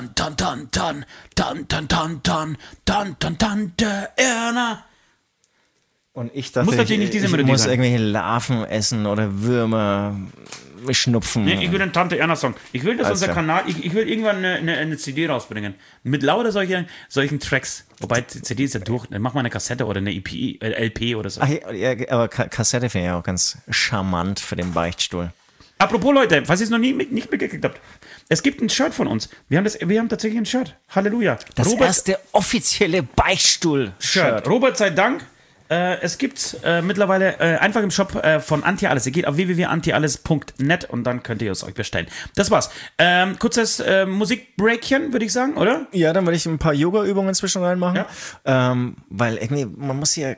Erna. Und ich dachte, Muss natürlich nicht diese ich Melodie muss sein. irgendwelche Larven essen oder Würmer, Schnupfen. Nee, ich will einen Tante Erna Song. Ich will, dass Alles unser klar. Kanal, ich will irgendwann eine CD rausbringen. Mit lauter solchen Tracks. Wobei, CD ist ja durch. Dann mach mal eine Kassette oder eine EP, LP oder so. Ach, ja, aber Kassette finde ich auch ganz charmant für den Beichtstuhl. Apropos Leute, falls ihr es noch nicht mitgekriegt habt. Es gibt ein Shirt von uns. Wir haben tatsächlich ein Shirt. Halleluja. Das erste offizielle Beichtstuhl-Shirt. Robert sei Dank. Es gibt mittlerweile einfach im Shop von Anti-Alles. Ihr geht auf www.antialles.net und dann könnt ihr es euch bestellen. Das war's. Kurzes Musikbreakchen, würde ich sagen, oder? Ja, dann würde ich ein paar Yoga-Übungen zwischen reinmachen. Ja. Weil irgendwie, man muss hier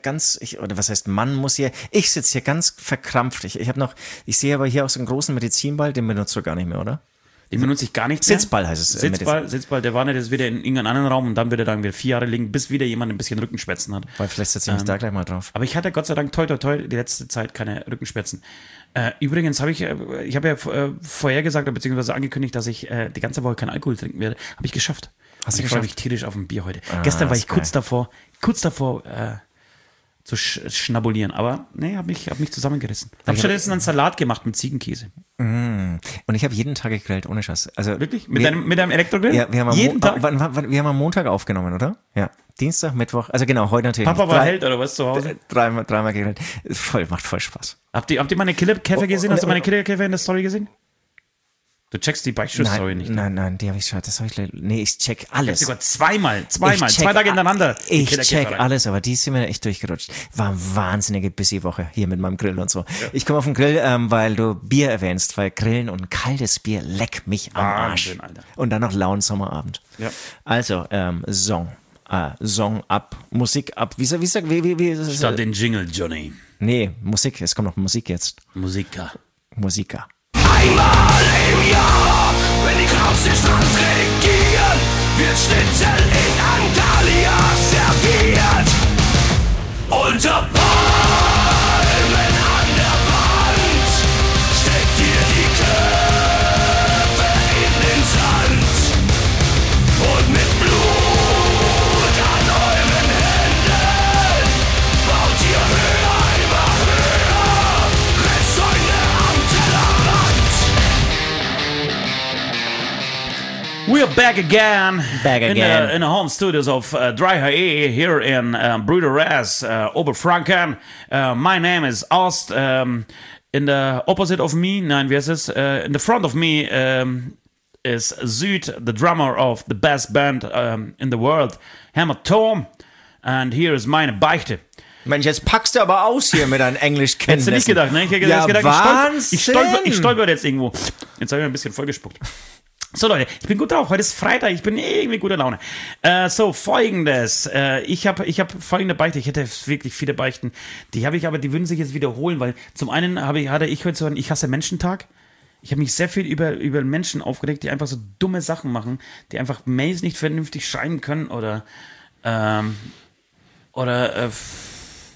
ich sitze hier ganz verkrampft. Ich sehe aber hier auch so einen großen Medizinball, den benutzt du gar nicht mehr, oder? Den benutze ich gar nicht mehr. Sitzball heißt es. Sitzball, der war nicht, das ist wieder in irgendeinem anderen Raum und dann wird er dann wieder 4 Jahre liegen, bis wieder jemand ein bisschen Rückenschmerzen hat. Weil vielleicht setze ich mich da gleich mal drauf. Aber ich hatte Gott sei Dank toi die letzte Zeit keine Rückenschmerzen. Übrigens habe ich ja vorher gesagt, beziehungsweise angekündigt, dass ich die ganze Woche keinen Alkohol trinken werde. Habe ich geschafft. Hast du ich freue geschafft? mich tierisch auf ein Bier heute. Gestern war ich kurz davor zu schnabulieren, aber nee, hab mich zusammengerissen. Hab stattdessen einen Salat gemacht mit Ziegenkäse. Und ich habe jeden Tag gegrillt, ohne Scheiß. Also Wirklich? Mit deinem Elektrogrill? Ja, wir haben jeden Tag? Wir haben am Montag aufgenommen, oder? Ja. Dienstag, Mittwoch, also genau, heute natürlich. Papa war Held oder was zu Hause? Dreimal gegrillt. Macht voll Spaß. Habt ihr meine Killerkäfer gesehen? Hast du meine Killerkäfer in der Story gesehen? Du checkst die Beichtstuhl-Story nicht. Nein, die habe ich schon. Ich check alles. Sogar zweimal. 2 Tage hintereinander. Ich check alles, aber die sind mir echt durchgerutscht. War eine wahnsinnige Busy-Woche hier mit meinem Grill und so. Ja. Ich komme auf den Grill, weil du Bier erwähnst, weil Grillen und kaltes Bier leck mich am Arsch. Wahnsinn, Alter. Und dann noch lauen Sommerabend. Ja. Also, Song ab, Musik ab. Wie Statt den Jingle, Johnny. Nee, Musik, es kommt noch Musik jetzt. Musiker. Einmal im Jahr, wenn die Kraus den Strand regieren, wird Schnitzel in Antalya serviert. Unter Palmen an der Wand steckt ihr die Köpfe in den Sand. Und mit Blut an euren Händen baut ihr höher, immer höher, Restzäune am Tellerrand. We're back again. Again. In the home studios of Dry HE here in Brüderes, Oberfranken. My name is Ost. In the opposite of me, in the front of me is Süd, the drummer of the best band in the world, Hämatom. And here is meine Beichte. Mensch, jetzt packst du aber aus hier mit deinen Englischkenntnissen. Hättest du nicht gedacht, ne? Ich hätte Ja, gedacht, Wahnsinn. ich stolper jetzt irgendwo. Jetzt habe ich ein bisschen vollgespuckt. So Leute, ich bin gut drauf. Heute ist Freitag, ich bin irgendwie guter Laune. Folgendes. Ich hab folgende Beichte. Ich hätte wirklich viele Beichten. Die habe ich aber, die würden sich jetzt wiederholen, weil zum einen hatte ich heute so einen Ich hasse Menschen-Tag. Ich habe mich sehr viel über Menschen aufgeregt, die einfach so dumme Sachen machen, die einfach Mails nicht vernünftig schreiben können oder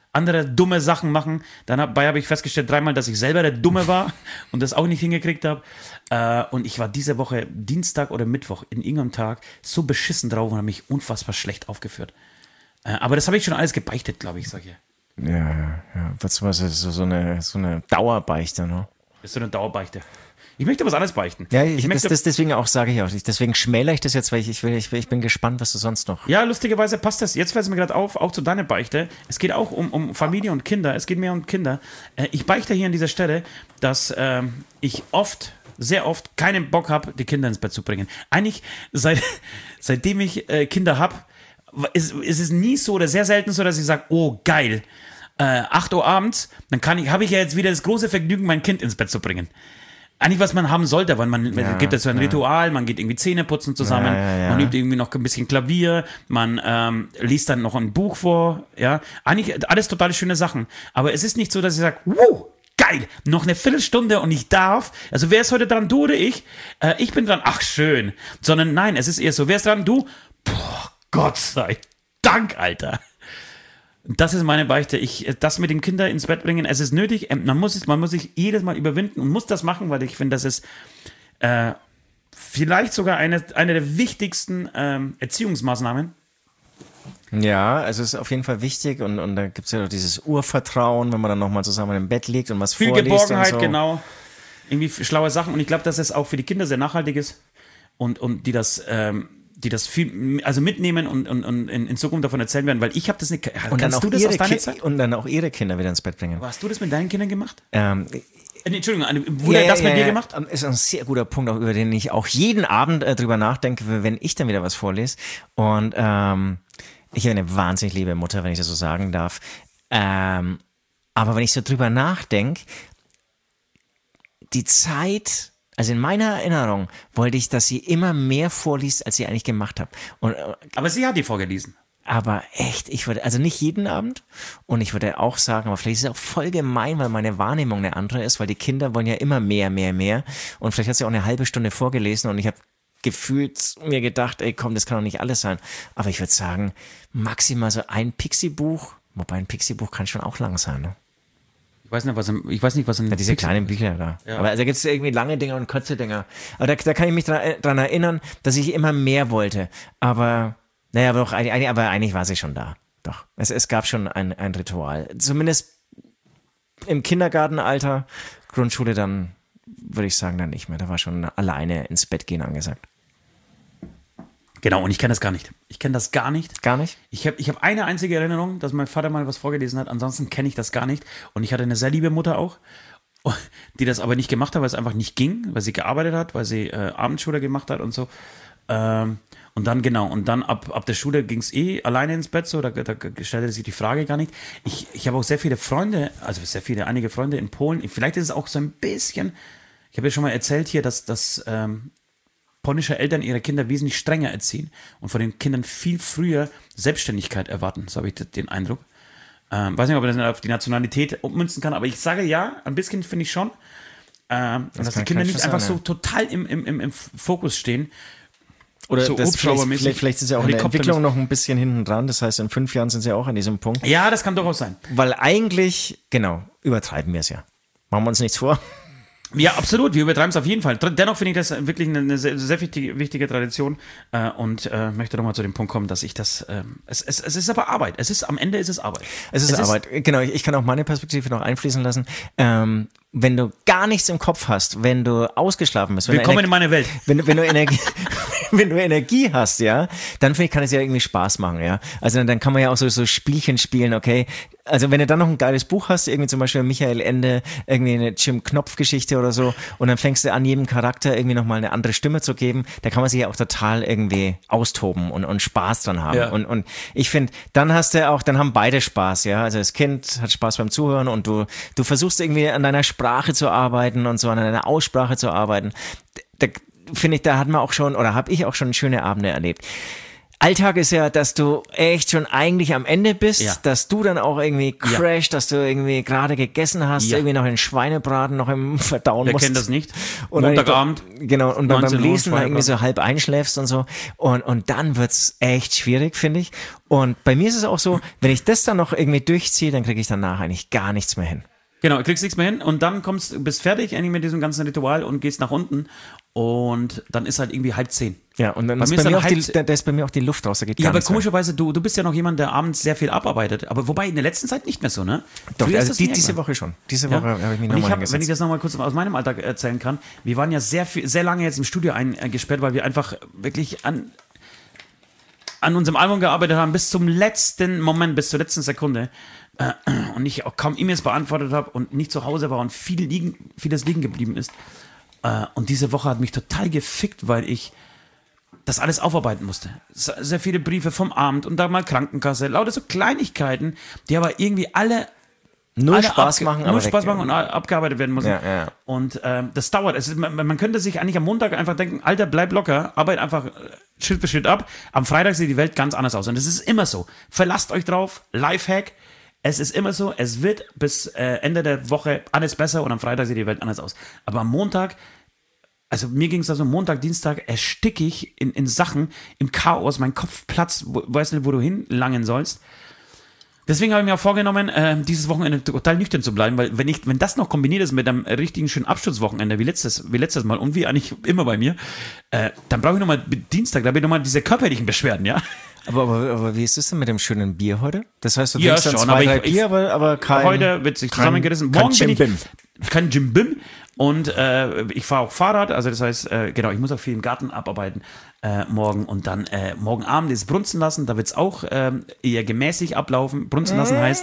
andere dumme Sachen machen. Dabei habe ich festgestellt 3-mal, dass ich selber der Dumme war und das auch nicht hingekriegt habe. Und ich war diese Woche Dienstag oder Mittwoch in irgendeinem Tag so beschissen drauf und habe mich unfassbar schlecht aufgeführt. Aber das habe ich schon alles gebeichtet, glaube ich, sag ich. Ja. Was so eine Dauerbeichte, ne? Das ist so eine Dauerbeichte. Ich möchte was anderes beichten. Ja, deswegen auch sage ich auch nicht. Deswegen schmälere ich das jetzt, weil ich bin gespannt, was du sonst noch. Ja, lustigerweise passt das. Jetzt fällt es mir gerade auf, auch zu deiner Beichte. Es geht auch um Familie und Kinder. Es geht mehr um Kinder. Ich beichte hier an dieser Stelle, dass ich sehr oft keinen Bock habe, die Kinder ins Bett zu bringen. Eigentlich, seitdem ich Kinder habe, ist es nie so oder sehr selten so, dass ich sage, oh geil, 8 Uhr abends, dann habe ich ja jetzt wieder das große Vergnügen, mein Kind ins Bett zu bringen. Eigentlich, was man haben sollte, weil man gibt es so ein Ritual, man geht irgendwie Zähne putzen zusammen, man übt irgendwie noch ein bisschen Klavier, man liest dann noch ein Buch vor, ja. Eigentlich alles total schöne Sachen. Aber es ist nicht so, dass ich sage, wow, geil, noch eine Viertelstunde und ich darf, also wer ist heute dran, du oder ich? Ich bin dran, ach schön. Sondern nein, es ist eher so, wer ist dran, du? Boah, Gott sei Dank, Alter. Das ist meine Beichte. Das mit den Kindern ins Bett bringen, es ist nötig. Man muss sich jedes Mal überwinden und muss das machen, weil ich finde, das ist vielleicht sogar eine der wichtigsten Erziehungsmaßnahmen. Ja, also es ist auf jeden Fall wichtig und da gibt es ja doch dieses Urvertrauen, wenn man dann nochmal zusammen im Bett liegt und was viel vorliest. Geborgenheit, und so. Genau. Irgendwie schlaue Sachen und ich glaube, dass es auch für die Kinder sehr nachhaltig ist und die das viel, also mitnehmen und in Zukunft davon erzählen werden, weil ich habe das nicht. Kannst du das aus deiner Zeit? Und dann auch ihre Kinder wieder ins Bett bringen. Hast du das mit deinen Kindern gemacht? Entschuldigung, wurde das mit dir gemacht? Ist ein sehr guter Punkt, auch über den ich auch jeden Abend drüber nachdenke, wenn ich dann wieder was vorlese. Und ich habe eine wahnsinnig liebe Mutter, wenn ich das so sagen darf. Aber wenn ich so drüber nachdenke, die Zeit, also in meiner Erinnerung wollte ich, dass sie immer mehr vorliest, als sie eigentlich gemacht hat. Aber sie hat die vorgelesen. Aber echt, also nicht jeden Abend und ich würde auch sagen, aber vielleicht ist es auch voll gemein, weil meine Wahrnehmung eine andere ist, weil die Kinder wollen ja immer mehr und vielleicht hat sie auch eine halbe Stunde vorgelesen und ich habe gefühlt mir gedacht, ey komm, das kann doch nicht alles sein. Aber ich würde sagen, maximal so ein Pixie-Buch, wobei ein Pixie-Buch kann schon auch lang sein, ne? Ich weiß nicht, was ein diese kleinen Bücher da. Ja. Aber da gibt es irgendwie lange Dinger und kurze Dinger. Aber da kann ich mich dran erinnern, dass ich immer mehr wollte. Aber eigentlich war sie schon da. Doch. Es gab schon ein Ritual. Zumindest im Kindergartenalter, Grundschule dann, würde ich sagen, dann nicht mehr. Da war schon alleine ins Bett gehen angesagt. Genau, und ich kenne das gar nicht. Ich kenne das gar nicht. Gar nicht? Ich hab eine einzige Erinnerung, dass mein Vater mal was vorgelesen hat. Ansonsten kenne ich das gar nicht. Und ich hatte eine sehr liebe Mutter auch, die das aber nicht gemacht hat, weil es einfach nicht ging, weil sie gearbeitet hat, weil sie Abendschule gemacht hat und so. Und dann ab der Schule ging es alleine ins Bett, so, da stellte sich die Frage gar nicht. Ich habe auch sehr viele Freunde, einige Freunde in Polen. Vielleicht ist es auch so ein bisschen, ich habe ja schon mal erzählt hier, dass polnische Eltern ihre Kinder wesentlich strenger erziehen und von den Kindern viel früher Selbstständigkeit erwarten, so habe ich den Eindruck. Weiß nicht, ob man das auf die Nationalität ummünzen kann, aber ich sage ja, ein bisschen finde ich schon, dass die Kinder nicht einfach so total im Fokus stehen. Oder so vielleicht sind sie auch in der Entwicklung noch ein bisschen hinten dran, das heißt, in 5 Jahren sind sie auch an diesem Punkt. Ja, das kann durchaus sein. Weil eigentlich, genau, übertreiben wir es ja. Machen wir uns nichts vor. Ja, absolut, wir übertreiben es auf jeden Fall. Dennoch finde ich das wirklich eine sehr, sehr wichtige Tradition und möchte nochmal zu dem Punkt kommen, dass ich das, es ist aber Arbeit. Am Ende ist es Arbeit. Es ist Arbeit, genau. Ich kann auch meine Perspektive noch einfließen lassen. Wenn du gar nichts im Kopf hast, wenn du ausgeschlafen bist. Willkommen in meine Welt. Wenn du Energie hast, ja, dann finde ich, kann es ja irgendwie Spaß machen, ja. Also dann kann man ja auch so Spielchen spielen, okay. Also wenn du dann noch ein geiles Buch hast, irgendwie zum Beispiel Michael Ende, irgendwie eine Jim-Knopf-Geschichte oder so, und dann fängst du an, jedem Charakter irgendwie nochmal eine andere Stimme zu geben, da kann man sich ja auch total irgendwie austoben und Spaß dran haben. Ja. Und ich finde, dann haben beide Spaß, ja. Also das Kind hat Spaß beim Zuhören und du versuchst irgendwie an deiner Sprache zu arbeiten und so an deiner Aussprache zu arbeiten. Da finde ich, da hat man auch schon, oder habe ich auch schon schöne Abende erlebt. Alltag ist ja, dass du echt schon eigentlich am Ende bist, Ja. dass du dann auch irgendwie crasht, dass du irgendwie gerade gegessen hast, Ja. irgendwie noch einen Schweinebraten noch im Verdauen Wer musst. kennt das nicht? Und Montagabend. Genau, und dann 19 beim Uhr Lesen dann irgendwie so halb einschläfst und so. Und dann wird's echt schwierig, finde ich. Und bei mir ist es auch so, wenn ich das dann noch irgendwie durchziehe, dann kriege ich danach eigentlich gar nichts mehr hin. Genau, du kriegst nichts mehr hin und dann bist fertig eigentlich mit diesem ganzen Ritual und gehst nach unten und dann ist halt irgendwie 9:30. Ja, und dann Bei ist mir bei ist mir dann auch da ist bei mir auch die Luft raus, da geht Ja, gar aber nichts mehr. komischerweise, du bist ja noch jemand, der abends sehr viel abarbeitet. Aber wobei in der letzten Zeit nicht mehr so, ne? Doch, Früher ist also das nie diese irgendwann. Woche schon. Diese Ja. Woche habe ich mich Und nochmal wenn ich hingesetzt. das nochmal kurz aus meinem Alltag erzählen kann, wir waren ja sehr lange jetzt im Studio eingesperrt, weil wir einfach wirklich an unserem Album gearbeitet haben, bis zum letzten Moment, bis zur letzten Sekunde. Und ich auch kaum E-Mails beantwortet habe und nicht zu Hause war und vieles liegen geblieben ist. Und diese Woche hat mich total gefickt, weil ich das alles aufarbeiten musste. Sehr viele Briefe vom Amt und da mal Krankenkasse, lauter so Kleinigkeiten, die aber irgendwie alle Spaß machen, aber Spaß machen und abgearbeitet werden müssen. Ja. Und das dauert. Man könnte sich eigentlich am Montag einfach denken, Alter, bleib locker, arbeit einfach Schritt für Schritt ab. Am Freitag sieht die Welt ganz anders aus. Und das ist immer so. Verlasst euch drauf, Lifehack. Es ist immer so, es wird bis Ende der Woche alles besser und am Freitag sieht die Welt anders aus. Aber am Montag, also mir ging es also Montag, Dienstag, ersticke ich in Sachen, im Chaos, mein Kopf platzt, weißt du, wo du hinlangen sollst. Deswegen habe ich mir auch vorgenommen, dieses Wochenende total nüchtern zu bleiben, weil wenn das noch kombiniert ist mit einem richtigen schönen Absturzwochenende, wie letztes Mal und wie eigentlich immer bei mir, dann brauche ich nochmal Dienstag, da habe ich nochmal diese körperlichen Beschwerden, ja. Aber wie ist es denn mit dem schönen Bier heute? Das heißt, du Ja, trinkst dann schon, 2, aber 3 ich- Bier, aber kein... Heute wird sich zusammengerissen. kein Morgen bin Jim ich kein Jim Bim und ich fahre auch Fahrrad, also das heißt, genau, ich muss auch viel im Garten abarbeiten morgen und dann morgen Abend ist Brunzen lassen, da wird es auch eher gemäßig ablaufen. Brunzen lassen heißt,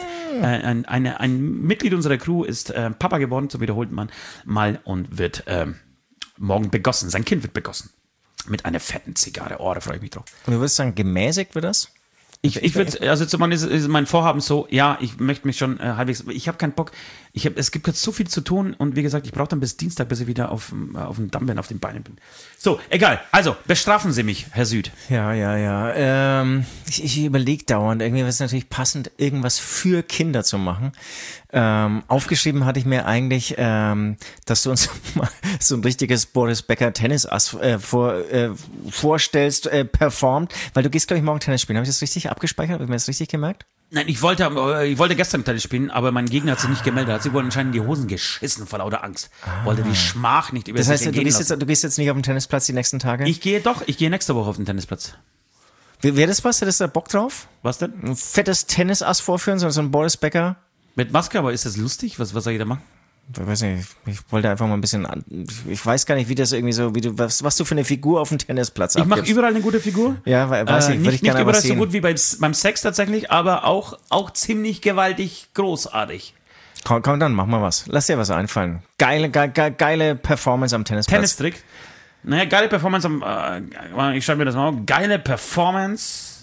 ein Mitglied unserer Crew ist Papa geworden, so wiederholt man mal, und wird morgen begossen, sein Kind wird begossen. Mit einer fetten Zigarre, da freue ich mich drauf. Und du würdest sagen, gemäßigt wird das? Ich würde, also zumindest ist mein Vorhaben so, ja, ich möchte mich schon halbwegs, ich habe keinen Bock, es gibt jetzt so viel zu tun und wie gesagt, ich brauche dann bis Dienstag, bis ich wieder auf dem Damm bin, auf den Beinen bin. So, egal, also, bestrafen Sie mich, Herr Süd. Ja. Ich überlege dauernd, irgendwie wäre es natürlich passend, irgendwas für Kinder zu machen. Aufgeschrieben hatte ich mir eigentlich, dass du uns mal so ein richtiges Boris Becker Tennisass vorstellst, performt, weil du gehst, glaube ich, morgen Tennis spielen. Habe ich das richtig abgespeichert? Habe ich mir das richtig gemerkt? Nein, ich wollte gestern Tennis spielen, aber mein Gegner hat sich nicht gemeldet, hat sich wohl anscheinend in die Hosen geschissen vor lauter Angst. Wollte die Schmach nicht über Das sich heißt, du ergehen gehst, lassen. du gehst jetzt nicht auf den Tennisplatz die nächsten Tage? Ich gehe nächste Woche auf den Tennisplatz. Wäre das was? Hättest du da Bock drauf? Was denn? Ein fettes Tennisass vorführen, so ein Boris Becker? Mit Maske, aber ist das lustig? Was soll ich da machen? Ich weiß nicht, ich wollte einfach mal ein bisschen, ich weiß gar nicht, wie das irgendwie so, was du für eine Figur auf dem Tennisplatz Ich mache abgibst. überall eine gute Figur. Ja, weiß ich, würde ich nicht gerne mal überall so sehen. gut wie beim Sex tatsächlich, aber auch ziemlich gewaltig großartig. Komm, dann mach mal was. Lass dir was einfallen. Geile Performance am Tennisplatz. Tennistrick. Naja, geile Performance ich schreibe mir das mal auf. Geile Performance.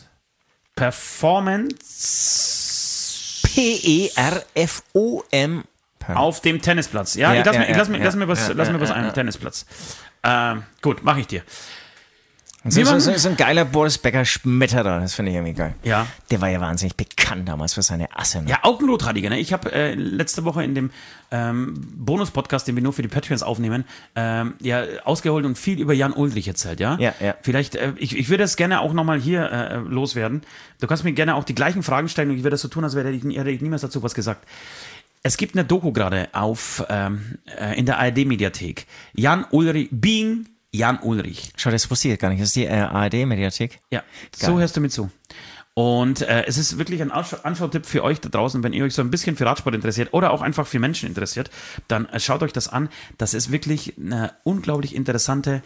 P-E-R-F-O-M. Auf dem Tennisplatz. Ja, Ja, lass mir was ja. ein, Tennisplatz. Gut, mache ich dir. So ein geiler Boris Becker Schmetterer, das finde ich irgendwie geil. Ja. Der war ja wahnsinnig bekannt damals für seine Asse. Ne? Ja, auch ein Rothaariger. Ne? Ich habe letzte Woche in dem Bonus-Podcast, den wir nur für die Patreons aufnehmen, ausgeholt und viel über Jan Ulrich erzählt. Ja. Vielleicht, ich würde das gerne auch nochmal hier loswerden. Du kannst mir gerne auch die gleichen Fragen stellen und ich würde das so tun, als hätte ich niemals dazu was gesagt. Es gibt eine Doku gerade in der ARD-Mediathek. Jan Ulrich, Being Jan Ulrich. Schau, das wusste ich gar nicht. Das ist die ARD-Mediathek. Ja, Geil. so hörst du mir zu. Und es ist wirklich ein Anschautipp für euch da draußen, wenn ihr euch so ein bisschen für Radsport interessiert oder auch einfach für Menschen interessiert, dann schaut euch das an. Das ist wirklich eine unglaublich interessante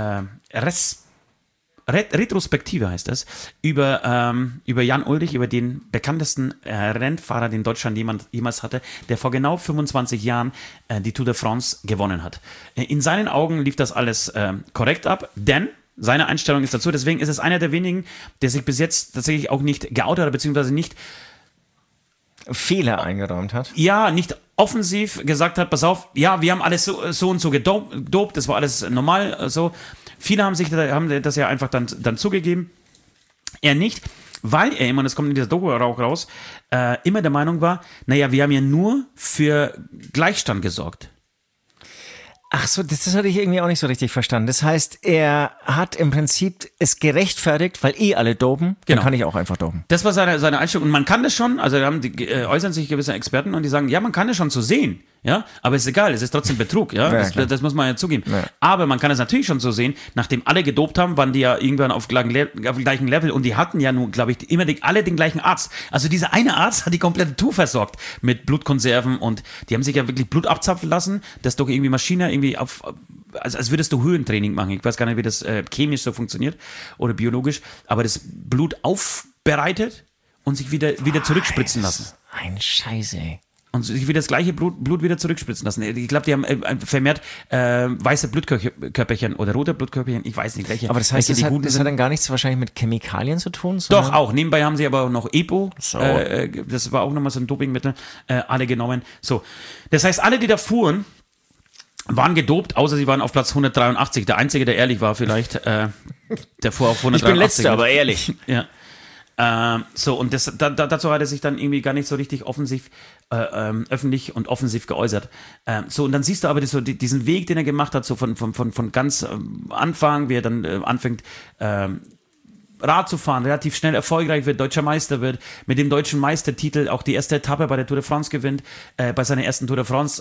Retrospektive heißt das, über Jan Ulrich, über den bekanntesten Rennfahrer, den Deutschland jemals hatte, der vor genau 25 Jahren die Tour de France gewonnen hat. In seinen Augen lief das alles korrekt ab, denn seine Einstellung ist dazu, deswegen ist es einer der wenigen, der sich bis jetzt tatsächlich auch nicht geoutet hat, beziehungsweise nicht Fehler eingeräumt hat. Ja, nicht offensiv gesagt hat, pass auf, ja, wir haben alles so und so gedopt, das war alles normal so. Viele haben das ja einfach dann zugegeben. Er nicht, weil er immer, und das kommt in dieser Doku auch raus, immer der Meinung war, naja, wir haben ja nur für Gleichstand gesorgt. Ach so, das hatte ich irgendwie auch nicht so richtig verstanden. Das heißt, er hat im Prinzip es gerechtfertigt, weil alle dopen, Genau. dann kann ich auch einfach dopen. Das war seine Einstellung. Und man kann das schon, also da äußern sich gewisse Experten und die sagen, ja, man kann das schon so sehen. Ja, aber ist egal, es ist trotzdem Betrug, ja, das muss man ja zugeben. Ja. Aber man kann es natürlich schon so sehen, nachdem alle gedopt haben, waren die ja irgendwann auf gleichem Level und die hatten ja nun, glaube ich, immer alle den gleichen Arzt. Also dieser eine Arzt hat die komplette Tour versorgt mit Blutkonserven und die haben sich ja wirklich Blut abzapfen lassen, das durch irgendwie Maschine irgendwie als würdest du Höhentraining machen. Ich weiß gar nicht, wie das chemisch so funktioniert oder biologisch, aber das Blut aufbereitet und sich wieder zurückspritzen lassen. Ein Scheiße, ey. Und sich wieder das gleiche Blut wieder zurückspritzen lassen. Ich glaube, die haben vermehrt weiße Blutkörperchen oder rote Blutkörperchen, ich weiß nicht welche. Aber das heißt, das hat dann gar nichts wahrscheinlich mit Chemikalien zu tun? Doch, auch. Nebenbei haben sie aber auch noch EPO, das war auch nochmal so ein Dopingmittel, alle genommen. So, das heißt, alle, die da fuhren, waren gedopt, außer sie waren auf Platz 183. Der Einzige, der ehrlich war vielleicht, der fuhr auf 183. Ich bin Letzter, aber ehrlich. Ja. So, und dazu hat er sich dann irgendwie gar nicht so richtig öffentlich und offensiv geäußert. So, und dann siehst du aber diesen Weg, den er gemacht hat, so von ganz Anfang, wie er dann anfängt, Rad zu fahren, relativ schnell erfolgreich wird, deutscher Meister wird, mit dem deutschen Meistertitel auch die erste Etappe bei der Tour de France gewinnt, bei seiner ersten Tour de France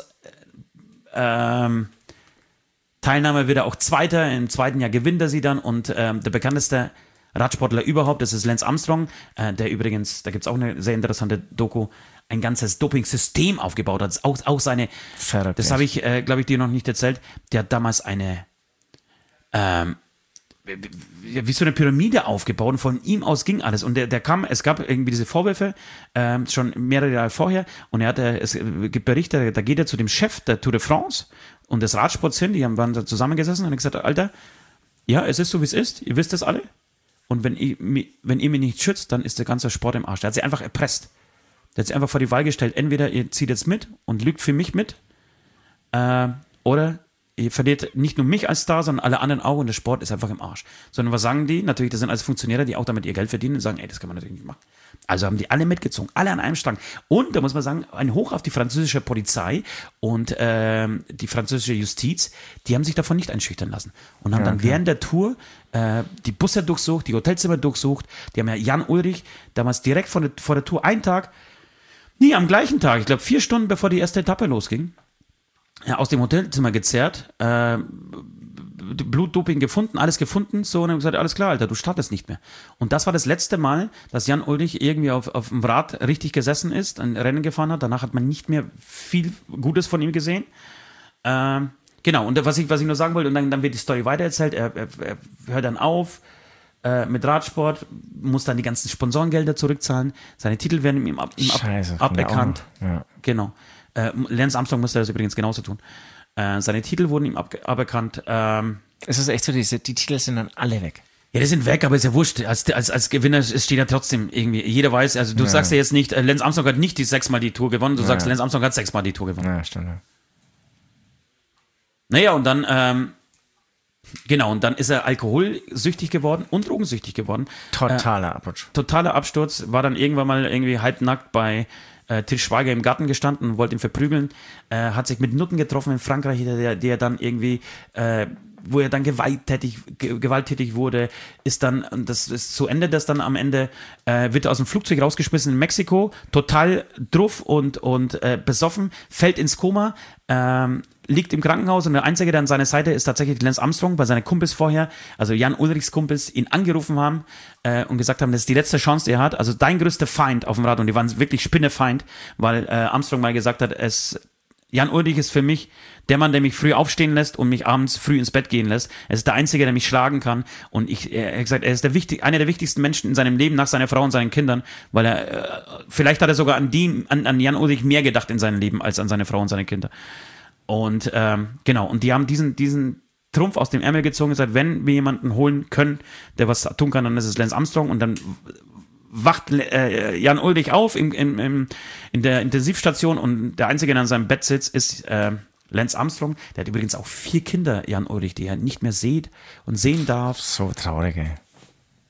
Teilnahme wird er auch Zweiter, im zweiten Jahr gewinnt er sie dann und der bekannteste Radsportler überhaupt, das ist Lance Armstrong, der übrigens, da gibt es auch eine sehr interessante Doku, ein ganzes Doping-System aufgebaut hat. Auch seine, Verrückt, das habe ich, glaube ich, dir noch nicht erzählt, der hat damals eine, wie so eine Pyramide aufgebaut und von ihm aus ging alles. Und der kam, es gab irgendwie diese Vorwürfe, schon mehrere Jahre vorher und es gibt Berichte, da geht er zu dem Chef der Tour de France und des Radsports hin, waren da zusammengesessen und haben gesagt, Alter, ja, es ist so, wie es ist, ihr wisst das alle. Und wenn ihr mich nicht schützt, dann ist der ganze Sport im Arsch. Der hat sie einfach erpresst. Der hat sie einfach vor die Wahl gestellt, entweder ihr zieht jetzt mit und lügt für mich mit, oder ihr verliert nicht nur mich als Star, sondern alle anderen auch und der Sport ist einfach im Arsch. Sondern was sagen die? Natürlich, das sind alles Funktionäre, die auch damit ihr Geld verdienen und sagen, ey, das kann man natürlich nicht machen. Also haben die alle mitgezogen, alle an einem Strang. Und da muss man sagen, ein Hoch auf die französische Polizei und die französische Justiz, die haben sich davon nicht einschüchtern lassen. Und haben dann während der Tour die Busse durchsucht, die Hotelzimmer durchsucht. Die haben ja Jan Ullrich damals direkt vor der Tour am gleichen Tag, ich glaube 4 Stunden bevor die erste Etappe losging, aus dem Hotelzimmer gezerrt, Blutdoping gefunden, alles gefunden, so, und dann gesagt, alles klar, Alter, du startest nicht mehr. Und das war das letzte Mal, dass Jan Ullrich irgendwie auf dem Rad richtig gesessen ist, ein Rennen gefahren hat, danach hat man nicht mehr viel Gutes von ihm gesehen. Genau, und was ich nur sagen wollte, und dann wird die Story weitererzählt, er hört dann auf mit Radsport, muss dann die ganzen Sponsorengelder zurückzahlen, seine Titel werden ihm aberkannt. Ja. Genau. Lance Armstrong musste das übrigens genauso tun. Seine Titel wurden ihm aberkannt. Es ist echt so, die Titel sind dann alle weg. Ja, die sind weg, aber ist ja wurscht. Als Gewinner steht ja trotzdem irgendwie, jeder weiß, also du sagst ja jetzt nicht, Lance Armstrong hat nicht die 6-mal die Tour gewonnen, du sagst, Lance Armstrong hat 6-mal die Tour gewonnen. Ja, stimmt. Ja. Naja, und dann, und dann ist er alkoholsüchtig geworden und drogensüchtig geworden. Totaler Absturz. Totaler Absturz, war dann irgendwann mal irgendwie halbnackt bei Til Schweiger im Garten gestanden und wollte ihn verprügeln, hat sich mit Nutten getroffen in Frankreich, der dann irgendwie, wo er dann gewalttätig wurde, ist dann, und das ist so endet das dann am Ende, wird er aus dem Flugzeug rausgeschmissen in Mexiko, total druff und besoffen, fällt ins Koma, liegt im Krankenhaus und der Einzige, der an seiner Seite ist tatsächlich Lance Armstrong, weil seine Kumpels vorher, also Jan Ullrichs Kumpels, ihn angerufen haben und gesagt haben, das ist die letzte Chance, die er hat. Also dein größter Feind auf dem Rad, und die waren wirklich Spinnefeind, weil Armstrong mal gesagt hat, Jan Ullrich ist für mich der Mann, der mich früh aufstehen lässt und mich abends früh ins Bett gehen lässt. Er ist der Einzige, der mich schlagen kann. Und er hat gesagt, er ist einer der wichtigsten Menschen in seinem Leben nach seiner Frau und seinen Kindern, weil vielleicht hat er sogar an Jan Ullrich mehr gedacht in seinem Leben als an seine Frau und seine Kinder. Und und die haben diesen Trumpf aus dem Ärmel gezogen und gesagt, wenn wir jemanden holen können, der was tun kann, dann ist es Lance Armstrong. Und dann wacht Jan Ullrich auf in der Intensivstation und der Einzige, der an seinem Bett sitzt, ist Lance Armstrong. Der hat übrigens auch 4 Kinder, Jan Ullrich, die er nicht mehr sieht und sehen darf. So traurig, ey.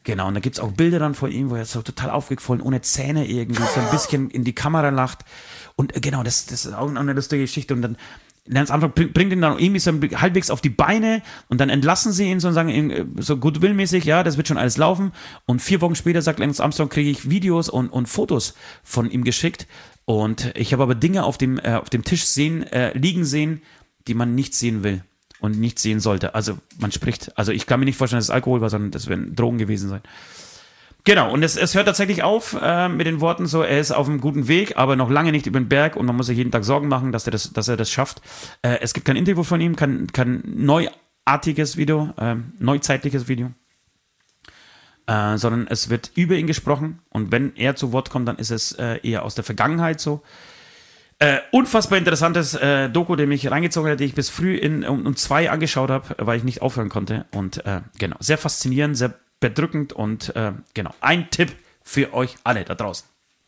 Genau, und da gibt es auch Bilder dann von ihm, wo er so total aufgequollen, ohne Zähne irgendwie, so ein bisschen in die Kamera lacht. Und genau, das ist auch eine lustige Geschichte. Und dann Lance Armstrong bringt ihn dann irgendwie so halbwegs auf die Beine und dann entlassen sie ihn so und sagen ihm so goodwill-mäßig, ja, das wird schon alles laufen. Und 4 Wochen später, sagt Lance Armstrong, kriege ich Videos und Fotos von ihm geschickt. Und ich habe aber Dinge auf dem Tisch liegen sehen, die man nicht sehen will und nicht sehen sollte. Also man spricht, also ich kann mir nicht vorstellen, dass es Alkohol war, sondern das werden Drogen gewesen sein. Genau, und es hört tatsächlich auf mit den Worten so, er ist auf einem guten Weg, aber noch lange nicht über den Berg und man muss sich jeden Tag Sorgen machen, dass er das schafft. Es gibt kein Interview von ihm, kein neuartiges Video, neuzeitliches Video, sondern es wird über ihn gesprochen und wenn er zu Wort kommt, dann ist es eher aus der Vergangenheit so. Unfassbar interessantes Doku, den mich reingezogen hat, die ich bis früh um 2 angeschaut habe, weil ich nicht aufhören konnte und genau, sehr faszinierend, sehr bedrückend und genau, ein Tipp für euch alle da draußen.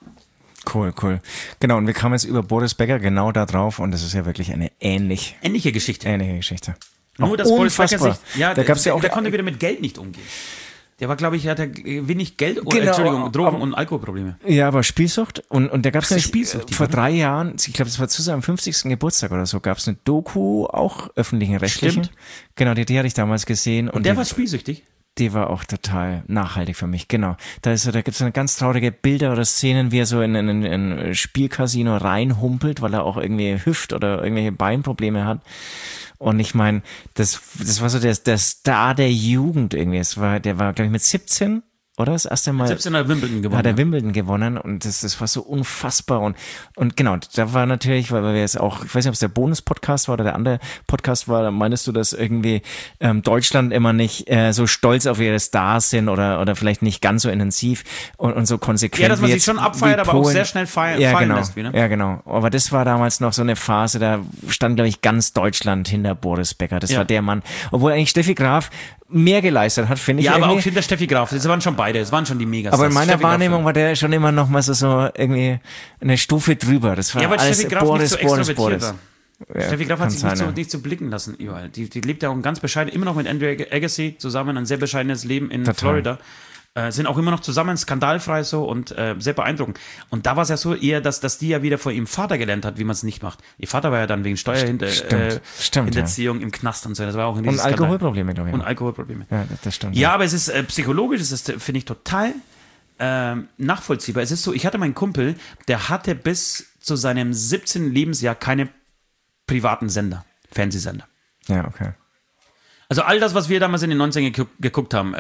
Cool. Genau, und wir kamen jetzt über Boris Becker genau da drauf und das ist ja wirklich eine ähnliche Geschichte. Nur, dass Boris Becker sich, da gab's ja auch, der konnte wieder mit Geld nicht umgehen. Der war, glaube ich, hatte wenig Geld, Drogen- und Alkoholprobleme. Ja, aber Spielsucht und da gab es vor oder? 3 Jahren, ich glaube, das war zu seinem 50. Geburtstag oder so, gab es eine Doku, auch öffentlichen Rechtlichen. Stimmt. Genau, die hatte ich damals gesehen. Und der war spielsüchtig? Die war auch total nachhaltig für mich, genau. Da gibt es eine ganz traurige Bilder oder Szenen, wie er so in ein Spielcasino reinhumpelt, weil er auch irgendwie Hüft- oder irgendwelche Beinprobleme hat. Und ich meine, das war so der Star der Jugend irgendwie. Der war, glaube ich, mit 17, oder? Das erste Mal. 17 hat Wimbledon gewonnen. Hat er Wimbledon gewonnen und das war so unfassbar. Und genau, da war natürlich, weil wir jetzt auch, ich weiß nicht, ob es der Bonus-Podcast war oder der andere Podcast war, da meinst du, dass irgendwie Deutschland immer nicht so stolz auf ihre Stars sind oder vielleicht nicht ganz so intensiv und so konsequent. Ja, dass man sich schon abfeiert, aber auch sehr schnell fallen lässt. Wie, ne? Ja, genau. Aber das war damals noch so eine Phase, da stand, glaube ich, ganz Deutschland hinter Boris Becker. Das war der Mann. Obwohl eigentlich Steffi Graf mehr geleistet hat, finde ich. Ja, aber auch hinter Steffi Graf. Das waren schon beide. Das waren schon die Megastars. Aber in meiner Wahrnehmung war der schon immer noch mal so irgendwie eine Stufe drüber. Das war weil alles Steffi Graf Boris. nicht so extrovertiert war. Ja, Steffi Graf hat sich nicht so blicken lassen überall. Die lebt ja auch ganz bescheiden, immer noch mit Andrew Agassi zusammen, ein sehr bescheidenes Leben in Florida. Sind auch immer noch zusammen, skandalfrei so und sehr beeindruckend. Und da war es ja so eher, dass die ja wieder von ihrem Vater gelernt hat, wie man es nicht macht. Ihr Vater war ja dann wegen Steuerhinterziehung im Knast und so. Das war auch in und Alkoholprobleme, glaube ich. Und Alkoholprobleme. Ja, das stimmt. Ja, aber es ist psychologisch, finde ich, total nachvollziehbar. Es ist so, ich hatte meinen Kumpel, der hatte bis zu seinem 17. Lebensjahr keine privaten Fernsehsender. Ja, okay. Also all das, was wir damals in den 90ern geguckt haben,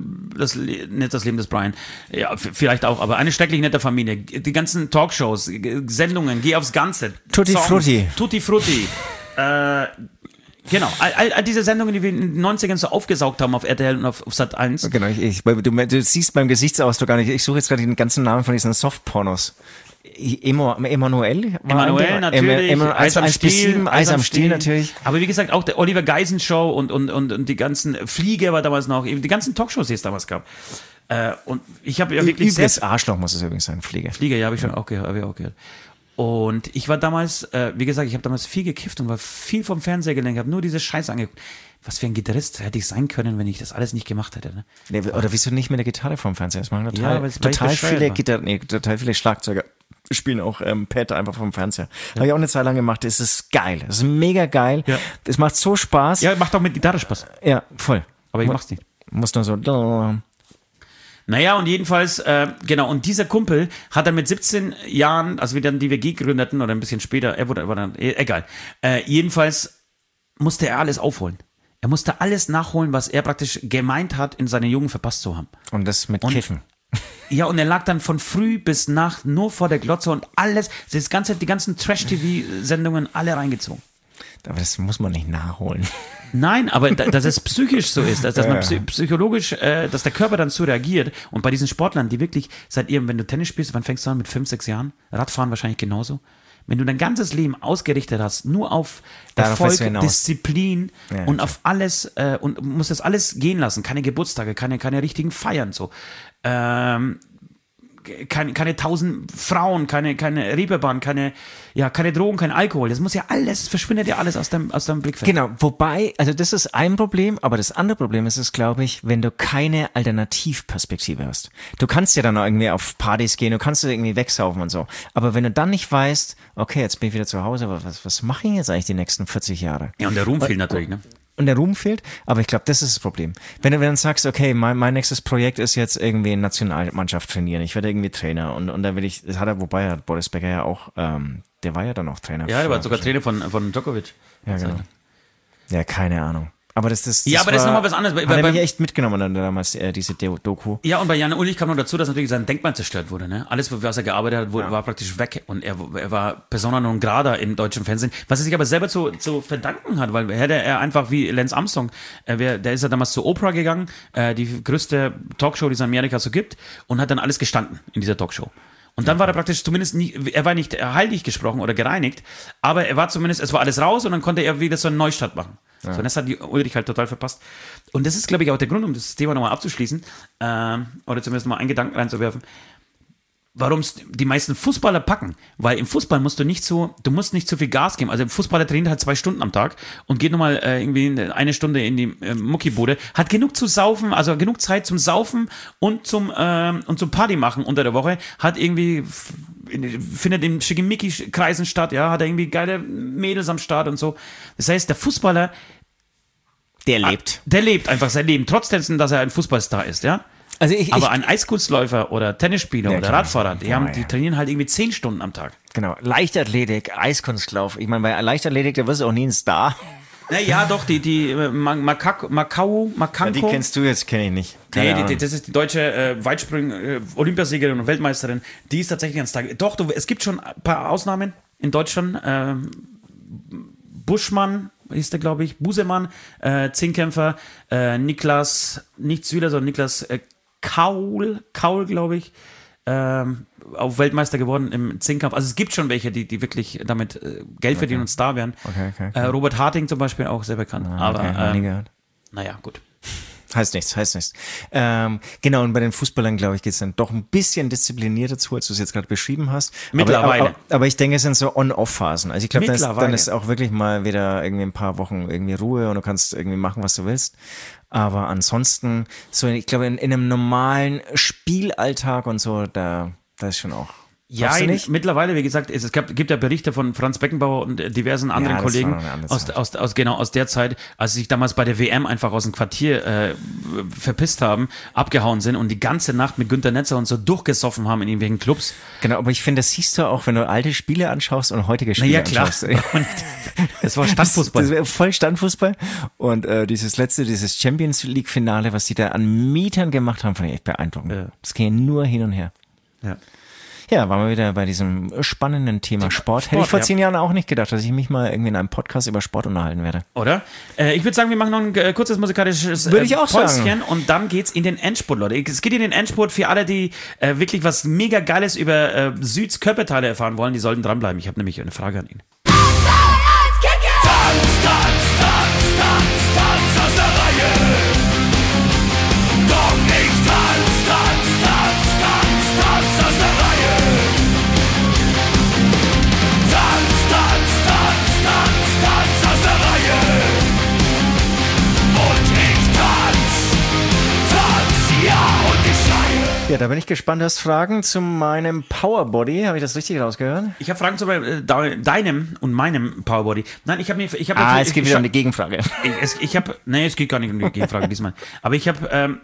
nicht das Leben des Brian, ja, vielleicht auch, aber eine schrecklich nette Familie, die ganzen Talkshows, Sendungen, Geh aufs Ganze. Tutti Frutti. Genau, all diese Sendungen, die wir in den 90ern so aufgesaugt haben auf RTL und auf Sat 1. Genau, du siehst beim Gesichtsausdruck gar nicht, ich suche jetzt gerade den ganzen Namen von diesen Softpornos. Emanuel natürlich, Eis am Stiel natürlich. Aber wie gesagt, auch der Oliver Geisen Show und die ganzen Flieger war damals noch, die ganzen Talkshows, die es damals gab. Und ich habe ja wirklich übles Arschloch muss es übrigens sein, Flieger, ja, habe ich auch gehört. Und ich war damals, wie gesagt, ich habe damals viel gekifft und war viel vom Fernseher gelenkt, habe nur diese Scheiße angeguckt. Was für ein Gitarrist hätte ich sein können, wenn ich das alles nicht gemacht hätte. Ne? Nee, oder wieso nicht mit der Gitarre vom Fernseher? Das machen total viele Schlagzeuger spielen auch Pad einfach vom Fernseher. Ja. Habe ich auch eine Zeit lang gemacht. Es ist geil. Es ist mega geil. Ja. Es macht so Spaß. Ja, macht auch mit Gitarre Spaß. Ja, voll. Aber ich mach's nicht. Muss nur so. Naja, und jedenfalls, genau, und dieser Kumpel hat dann mit 17 Jahren, als wir dann die WG gründeten, oder ein bisschen später, er war dann, egal, jedenfalls musste er alles aufholen. Er musste alles nachholen, was er praktisch gemeint hat, in seiner Jugend verpasst zu haben. Und das mit Kiffen. Ja, und er lag dann von früh bis Nacht nur vor der Glotze und alles, die ganzen Trash-TV-Sendungen alle reingezogen. Aber das muss man nicht nachholen. Nein, aber dass es psychisch so ist, dass man psychologisch, dass der Körper dann so reagiert. Und bei diesen Sportlern, die wirklich wenn du Tennis spielst, wann fängst du an? Mit 5, 6 Jahren? Radfahren wahrscheinlich genauso. Wenn du dein ganzes Leben ausgerichtet hast, nur auf Erfolg, Disziplin und auf alles, und musst das alles gehen lassen, keine Geburtstage, keine richtigen Feiern, so. keine 1000 Frauen, keine Reeperbahn, keine Drogen, kein Alkohol. Das muss ja alles, verschwindet ja alles aus deinem Blickfeld. Genau, wobei, also das ist ein Problem, aber das andere Problem ist es, glaube ich, wenn du keine Alternativperspektive hast. Du kannst ja dann auch irgendwie auf Partys gehen, du kannst irgendwie wegsaufen und so. Aber wenn du dann nicht weißt, okay, jetzt bin ich wieder zu Hause, aber was mache ich jetzt eigentlich die nächsten 40 Jahre? Ja, und der Ruhm fehlt natürlich, ne? Und der Ruhm fehlt, aber ich glaube, das ist das Problem. Wenn du dann sagst, okay, mein nächstes Projekt ist jetzt irgendwie in Nationalmannschaft trainieren, ich werde irgendwie Trainer und da will ich, das hat er, wobei hat Boris Becker ja auch, der war ja dann auch Trainer. Ja, der war sogar Trainer von Djokovic. Ja, genau. Ja, keine Ahnung. Aber das aber das ist nochmal was anderes. Hat er mich echt mitgenommen dann damals, diese Doku. Ja, und bei Jan Ulrich kam noch dazu, dass natürlich sein Denkmal zerstört wurde. Ne? Alles, was er gearbeitet hat, war praktisch weg. Und er war Persona non grata im deutschen Fernsehen. Was er sich aber selber zu verdanken hat, weil hätte er einfach wie Lance Armstrong, der ist ja damals zu Oprah gegangen, die größte Talkshow, die es in Amerika so gibt, und hat dann alles gestanden in dieser Talkshow. Und dann war er praktisch zumindest nicht, er war nicht heilig gesprochen oder gereinigt, aber er war zumindest, es war alles raus und dann konnte er wieder so einen Neustart machen. Ja. So, und das hat die Ulrich halt total verpasst. Und das ist, glaube ich, auch der Grund, um das Thema nochmal abzuschließen, oder zumindest mal einen Gedanken reinzuwerfen, warum es die meisten Fußballer packen. Weil im Fußball musst du nicht so viel Gas geben. Also ein Fußballer trainiert halt 2 Stunden am Tag und geht nochmal irgendwie eine Stunde in die Muckibude, hat genug zu saufen, also genug Zeit zum Saufen und zum Party machen unter der Woche, hat irgendwie findet in Schickimicki-Kreisen statt, ja, hat er irgendwie geile Mädels am Start und so. Das heißt, der Fußballer, der lebt einfach sein Leben, trotz dessen, dass er ein Fußballstar ist, ja. Also aber ein Eiskunstläufer oder Tennisspieler oder Radfahrer, die trainieren halt irgendwie 10 Stunden am Tag. Genau, Leichtathletik, Eiskunstlauf. Ich meine, bei Leichtathletik, da wirst du auch nie ein Star. Ja, doch, die Makanko. Ja, die kennst du jetzt, kenne ich nicht. Nee, das ist die deutsche Olympiasiegerin und Weltmeisterin. Die ist tatsächlich ein Star. Doch, es gibt schon ein paar Ausnahmen in Deutschland. Buschmann hieß der, glaube ich, Busemann, Zehnkämpfer, Niklas, nicht Süler, sondern Niklas Kaul, glaube ich, auch Weltmeister geworden im Zehnkampf. Also es gibt schon welche, die wirklich damit Geld verdienen und Star werden. Okay. Robert Harting zum Beispiel auch sehr bekannt. Naja, gut. Heißt nichts. Genau, und bei den Fußballern, glaube ich, geht es dann doch ein bisschen disziplinierter zu, als du es jetzt gerade beschrieben hast. Mittlerweile. Aber ich denke, es sind so On-Off-Phasen. Also ich glaube, dann ist auch wirklich mal wieder irgendwie ein paar Wochen irgendwie Ruhe und du kannst irgendwie machen, was du willst. Aber ansonsten, so ich glaube, in einem normalen Spielalltag und so, da ist schon auch. Ja, mittlerweile, wie gesagt, es gibt ja Berichte von Franz Beckenbauer und diversen anderen Kollegen aus der Zeit, als sie sich damals bei der WM einfach aus dem Quartier verpisst haben, abgehauen sind und die ganze Nacht mit Günter Netzer und so durchgesoffen haben in irgendwelchen Clubs. Genau, aber ich finde, das siehst du auch, wenn du alte Spiele anschaust und heutige Spiele anschaust. Ja, klar. Das war Standfußball. Das war voll Standfußball. Und dieses Champions League-Finale, was die da an Mietern gemacht haben, fand ich echt beeindruckend. Ja. Das ging nur hin und her. Ja, waren wir wieder bei diesem spannenden Thema Sport. Hätte ich vor 10 Jahren auch nicht gedacht, dass ich mich mal irgendwie in einem Podcast über Sport unterhalten werde. Oder? Ich würde sagen, wir machen noch ein kurzes musikalisches Päuschen und dann geht's in den Endspurt, Leute. Es geht in den Endspurt für alle, die wirklich was mega Geiles über Süds Körperteile erfahren wollen. Die sollten dranbleiben. Ich habe nämlich eine Frage an ihn. Tanz aus der Reihe. Doch nicht tanz aus der Reihe. Tanz aus der Reihe. Und ich tanz, ja, und ich schreie. Ja, da bin ich gespannt. Du hast Fragen zu meinem Powerbody. Habe ich das richtig rausgehört? Ich habe Fragen zu deinem und meinem Powerbody. Nein, es geht wieder um die Gegenfrage. Es geht gar nicht um die Gegenfrage diesmal. Aber ich habe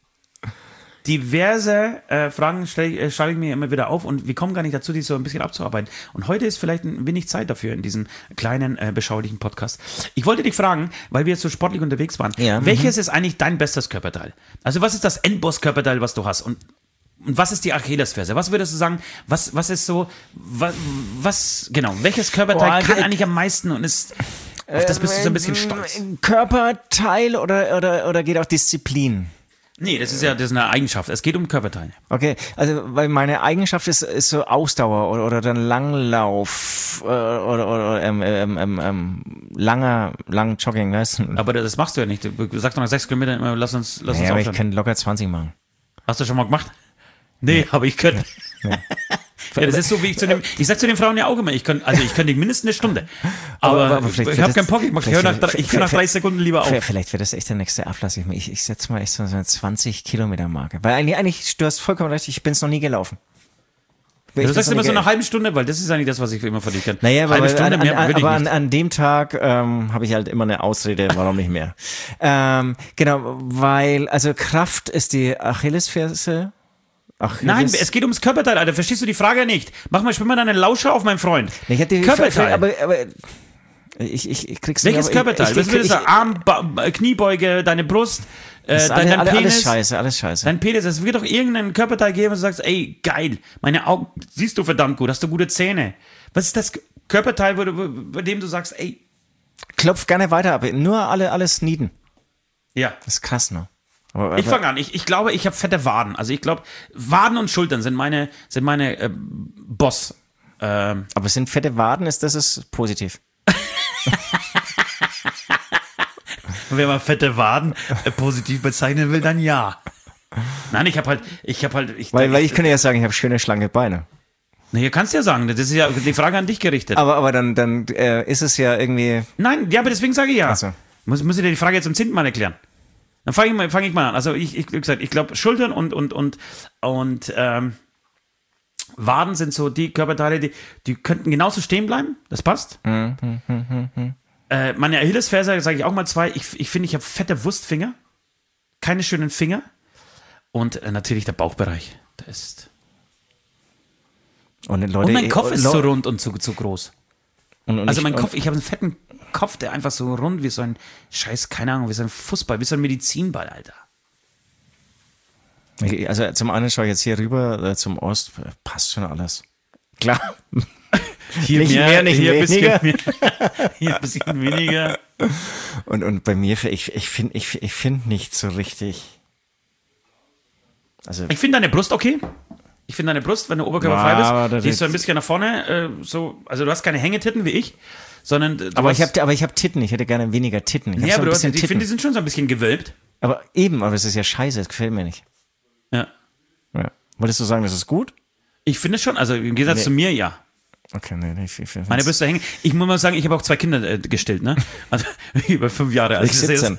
diverse Fragen schreibe ich mir immer wieder auf und wir kommen gar nicht dazu, die so ein bisschen abzuarbeiten. Und heute ist vielleicht ein wenig Zeit dafür in diesem kleinen, beschaulichen Podcast. Ich wollte dich fragen, weil wir jetzt so sportlich unterwegs waren, welches ist eigentlich dein bestes Körperteil? Also was ist das Endboss-Körperteil, was du hast? Und was ist die Achillesferse? Was würdest du sagen, was ist so, welches Körperteil kann eigentlich am meisten und ist, auf das bist du so ein bisschen stolz? Körperteil oder geht auch Disziplin? Nee, das ist eine Eigenschaft. Es geht um Körperteile. Okay, also weil meine Eigenschaft ist so Ausdauer oder dann Langlauf oder lang Jogging, weißt du? Aber das machst du ja nicht. Du sagst doch nach 6 Kilometern immer, lass uns aber aufhören. Ich kann locker 20 machen. Hast du schon mal gemacht? Nee, aber ich könnte. Ja, das ist so, wie ich sag zu den Frauen ja auch immer, ich könnte mindestens eine Stunde. Aber ich habe keinen Bock, ich höre nach 30 Sekunden lieber auf. Vielleicht wird das echt der nächste Ablass. Ich setze mal echt so eine 20-Kilometer-Marke. Weil eigentlich, du hast vollkommen recht, ich bin es noch nie gelaufen. Du sagst immer so eine halbe Stunde, weil das ist eigentlich das, was ich immer von dir kenne. Naja, halbe Stunde mehr will ich nicht. An dem Tag habe ich halt immer eine Ausrede, warum nicht mehr. Genau, weil, also Kraft ist die Achillesferse. Nein, es geht ums Körperteil, Alter. Verstehst du die Frage nicht? Spiel mal deine Lauscher auf, mein Freund. Ich hatte Körperteil. Aber ich krieg's nicht. Welches Körperteil? Was willst du? Arm, Kniebeuge, deine Brust, dein Penis. Alles scheiße. Dein Penis. Es wird doch irgendein Körperteil geben, wo du sagst, ey, geil, meine Augen, siehst du verdammt gut, hast du gute Zähne. Was ist das Körperteil, bei dem du sagst, ey. Klopf gerne weiter ab, nur alles nieden. Ja. Das ist krass, ne? Ich fange an. Ich glaube, ich habe fette Waden. Also ich glaube, Waden und Schultern sind meine Boss. Aber sind fette Waden, das ist positiv. Wenn man fette Waden positiv bezeichnen will, dann ja. Nein, ich habe halt. Weil ich könnte ja sagen, ich habe schöne, schlanke Beine. Na, hier kannst du ja sagen, das ist ja die Frage an dich gerichtet. Aber dann ist es ja irgendwie. Nein, ja, aber deswegen sage ich ja. Ach so. Muss ich dir die Frage jetzt zum 10. Mal erklären? Dann fange ich mal an. Also ich glaube, Schultern und Waden sind so die Körperteile, die könnten genauso stehen bleiben. Das passt. Meine Achillesferse, sage ich auch mal 2. Ich finde, ich habe fette Wurstfinger. Keine schönen Finger. Und natürlich der Bauchbereich. Der ist. Und mein Kopf ist zu rund und zu groß. Und mein Kopf, ich habe einen fetten Kopf, der einfach so rund wie so ein Scheiß, keine Ahnung, wie so ein Fußball, wie so ein Medizinball, Alter. Also zum einen schaue ich jetzt hier rüber, zum Ost, passt schon alles. Klar. Hier nicht mehr, nicht hier weniger. Hier ein bisschen weniger. Und bei mir, ich finde nicht so richtig. Also ich finde deine Brust okay. Ich finde deine Brust, wenn du oberkörperfrei bist, die ist so ein bisschen nach vorne, also du hast keine Hängetitten wie ich, sondern aber ich habe Titten, ich hätte gerne weniger Titten. Ja, aber ich finde, die sind schon so ein bisschen gewölbt. Aber es ist ja scheiße, das gefällt mir nicht. Ja. Wolltest du sagen, das ist gut? Ich finde schon, also im Gegensatz zu mir, ja. Okay, nee, meine Brüste hängen. Ich muss mal sagen, ich habe auch 2 Kinder gestillt, ne? Also über 5 Jahre alt. Ich 17.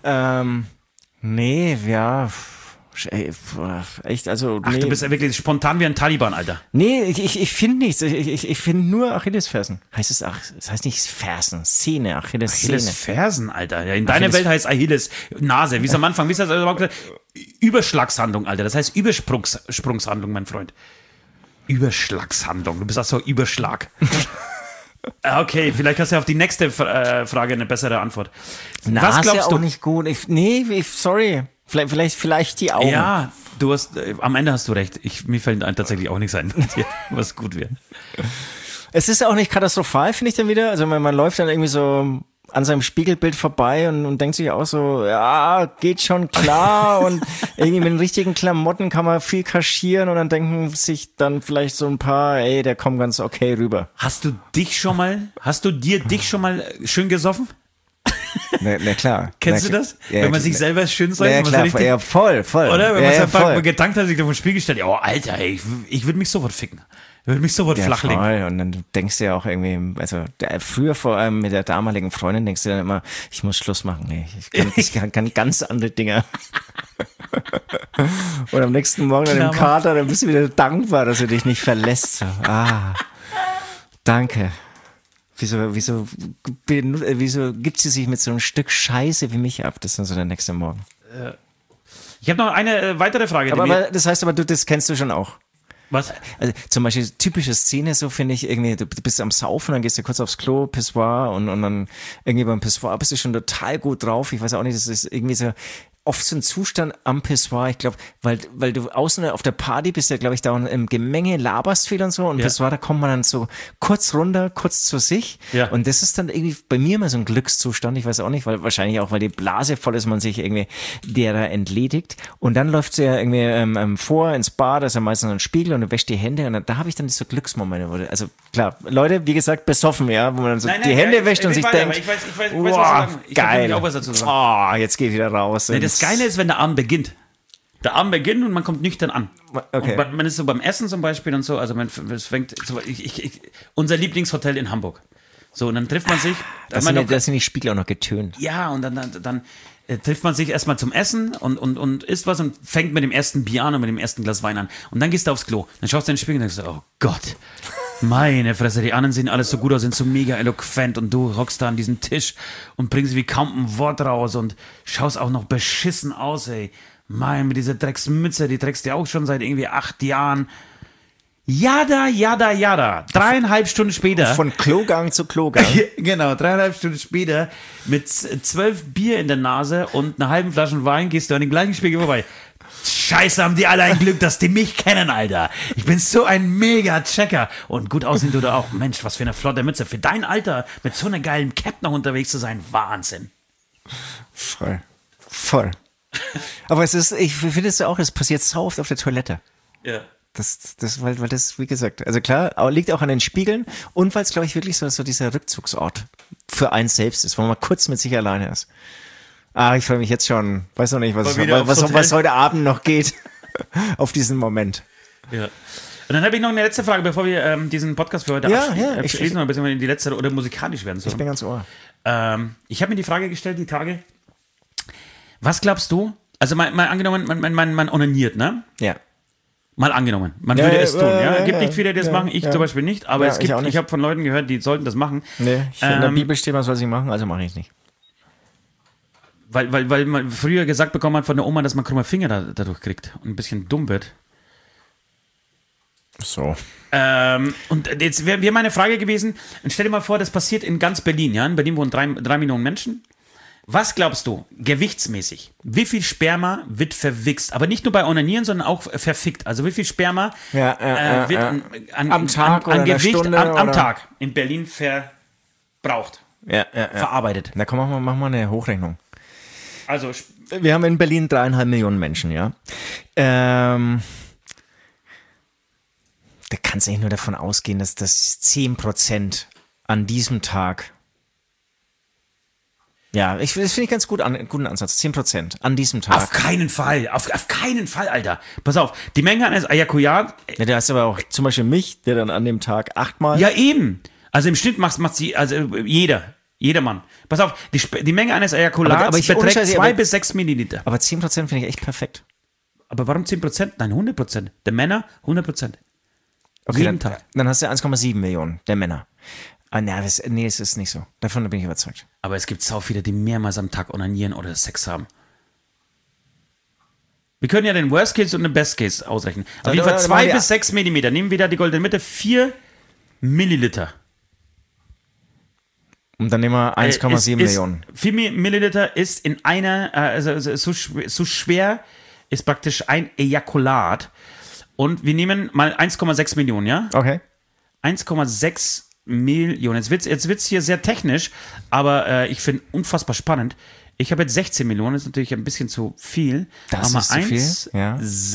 Nee, ja. Echt, also. Ach, nee. du bist ja wirklich spontan wie ein Taliban, Alter. Nee, ich finde nichts. Ich finde nur Achillesfersen. Das heißt nicht Fersen, Szene, Achillessehne. Achillesfersen, Alter. Ja, in deiner Welt heißt Achilles Nase. Wie es am Anfang, wie ist das? Also, Überschlagshandlung, Alter. Das heißt Übersprungshandlung, mein Freund. Überschlagshandlung. Du bist auch so Überschlag. Okay, vielleicht hast du auf die nächste Frage eine bessere Antwort. Was glaubst du? Auch nicht gut. Sorry. Vielleicht die Augen. Ja, am Ende hast du recht. Mir fällt tatsächlich auch nichts ein, was gut wäre. Es ist auch nicht katastrophal, finde ich dann wieder. Also man läuft dann irgendwie so an seinem Spiegelbild vorbei und denkt sich auch so, ja, geht schon klar und irgendwie mit den richtigen Klamotten kann man viel kaschieren und dann denken sich dann vielleicht so ein paar, ey, der kommt ganz okay rüber. Hast du dich schon mal schön gesoffen? Na klar. Kennst du das? Ja, wenn man sich selber schön sagt, ja, klar, ja, voll. Oder? Wenn man es einfach getankt hat, sich auf den Spiegel stellt, oh, Alter, ey, ich würde mich sofort ficken. Ich würde mich sofort flachlegen. Voll. Und dann denkst du ja auch irgendwie, also früher vor allem mit der damaligen Freundin denkst du dann immer, ich muss Schluss machen. Nee, ich kann ganz andere Dinge. Und am nächsten Morgen dann im Kater, dann bist du wieder dankbar, dass du dich nicht verlässt. So, danke. Wieso gibt sie sich mit so einem Stück Scheiße wie mich ab? Das ist dann so der nächste Morgen. Ich habe noch eine weitere Frage. Aber das heißt das kennst du schon auch. Was? Also zum Beispiel typische Szene, so finde ich irgendwie, du bist am Saufen, dann gehst du kurz aufs Klo, Pissoir und dann irgendwie beim Pissoir bist du schon total gut drauf. Ich weiß auch nicht, das ist irgendwie so oft so ein Zustand am Pissoir, ich glaube, weil du außen auf der Party bist, ja, glaube ich, da im Gemenge laberst viel und so und Pissoir, da kommt man dann so kurz runter, kurz zu sich und das ist dann irgendwie bei mir immer so ein Glückszustand, ich weiß auch nicht, wahrscheinlich auch, weil die Blase voll ist, man sich irgendwie derer entledigt und dann läuft sie ja irgendwie vor ins Bad, da ist ja meistens ein Spiegel und du wäschst die Hände und da habe ich dann so Glücksmomente, also klar, Leute, wie gesagt, besoffen, ja, wo man dann so die Hände wäscht und sich denkt, ich weiß, was du sagen. Geil, auch was dazu sagen. Jetzt geh ich wieder raus. Nee, das Geile ist, wenn der Abend beginnt. Der Abend beginnt und man kommt nüchtern an. Okay. Und man ist so beim Essen zum Beispiel und so, also es fängt, so, unser Lieblingshotel in Hamburg. So, und dann trifft man sich. Da sind die Spiegel auch noch getönt. Ja, und dann trifft man sich erstmal zum Essen und isst was und fängt mit dem ersten Bier an und mit dem ersten Glas Wein an. Und dann gehst du aufs Klo. Dann schaust du in den Spiegel und denkst, oh Gott, meine Fresse, die anderen sehen alles so gut aus, sind so mega eloquent und du hockst da an diesem Tisch und bringst wie kaum ein Wort raus und schaust auch noch beschissen aus, ey. Mein, mit dieser Drecksmütze, die trägst du ja auch schon seit irgendwie 8 Jahren. Jada. 3,5 Stunden später. Von Klogang zu Klogang. Genau, 3,5 Stunden später mit 12 Bier in der Nase und einer halben Flasche Wein gehst du an den gleichen Spiegel vorbei. Scheiße, haben die alle ein Glück, dass die mich kennen, Alter. Ich bin so ein Mega-Checker. Und gut aussehen du da auch. Mensch, was für eine flotte Mütze. Für dein Alter mit so einer geilen Cap noch unterwegs zu sein, Wahnsinn. Voll. Aber ich finde es auch, es passiert so oft auf der Toilette. Ja. Weil das, wie gesagt, also klar, liegt auch an den Spiegeln und weil es, glaube ich, wirklich so dieser Rückzugsort für einen selbst ist, wo man mal kurz mit sich alleine ist. Ich freue mich jetzt schon, weiß noch nicht, was heute Abend noch geht auf diesen Moment. Ja. Und dann habe ich noch eine letzte Frage, bevor wir diesen Podcast für heute abschließen, oder beziehungsweise die letzte oder musikalisch werden sollen. Ich bin ganz ohr. Ich habe mir die Frage gestellt, die Tage, was glaubst du, also mal angenommen, man onaniert, ne? Ja. Mal angenommen, man würde es tun, ja? Gibt nicht viele, die das machen, ich zum Beispiel nicht, aber ich habe von Leuten gehört, die sollten das machen. Nee, in der Bibel steht, man soll sie machen, also mache ich es nicht. Weil man früher gesagt bekommen hat von der Oma, dass man krumme Finger dadurch kriegt und ein bisschen dumm wird. So. Und jetzt wäre meine Frage gewesen, stell dir mal vor, das passiert in ganz Berlin, ja? In Berlin wohnen 3 Millionen Menschen. Was glaubst du, gewichtsmäßig, wie viel Sperma wird verwichst? Aber nicht nur bei Onanieren, sondern auch verfickt. Also wie viel Sperma wird am Tag an oder Gewicht Stunde am Tag in Berlin verbraucht, verarbeitet? Na komm, mach mal eine Hochrechnung. Also wir haben in Berlin 3,5 Millionen Menschen, ja. Da kannst du eigentlich nur davon ausgehen, dass das 10% an diesem Tag. Ja, das finde ich ganz gut, guten Ansatz. 10% an diesem Tag. Auf keinen Fall, auf keinen Fall, Alter. Pass auf, die Menge eines Ejakulat. Ja, da hast aber auch zum Beispiel mich, der dann an dem Tag 8-mal. Ja, eben. Also im Schnitt macht sie, also jedermann. Pass auf, die Menge eines Ejakulats aber beträgt 2 bis 6 Milliliter. Aber 10% finde ich echt perfekt. Aber warum 10%? Nein, 100%. Der Männer 100%. Okay, jeden Tag. Dann hast du 1,7 Millionen der Männer. Es ist nicht so. Davon bin ich überzeugt. Aber es gibt sau viele, die mehrmals am Tag onanieren oder Sex haben. Wir können ja den Worst Case und den Best Case ausrechnen. Auf jeden Fall 2 bis 6 Millimeter. Nehmen wir da die goldene Mitte. 4 Milliliter. Und dann nehmen wir 1,7 Millionen. 4 Milliliter ist in einer, also so schwer ist praktisch ein Ejakulat. Und wir nehmen mal 1,6 Millionen, ja? Okay. 1,6 Millionen. Jetzt wird's hier sehr technisch, aber ich finde unfassbar spannend. Ich habe jetzt 16 Millionen, das ist natürlich ein bisschen zu viel. Das ist zu viel, ja.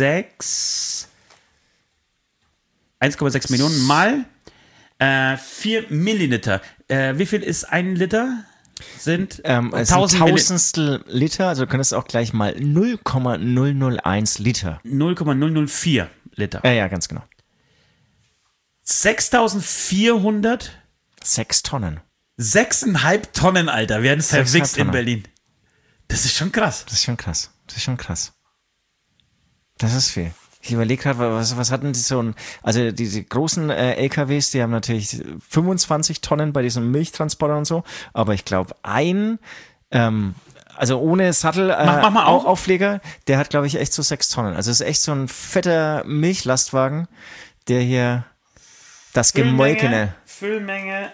1,6 Millionen mal 4 Milliliter. Wie viel ist ein Liter? Sind 1000 Tausendstel Liter, also du könntest auch gleich mal 0,001 Liter. 0,004 Liter. Ja, ganz genau. 6.400 6 Tonnen. 6,5 Tonnen, Alter, werden verwichst in Berlin. Das ist schon krass. Das ist viel. Ich überlege gerade, was hatten die also diese großen LKWs, die haben natürlich 25 Tonnen bei diesem Milchtransporter und so, aber ich glaube also ohne Sattel mach mal Aufleger, der hat glaube ich echt so 6 Tonnen. Also es ist echt so ein fetter Milchlastwagen, der hier das Gemolkene. Füllmenge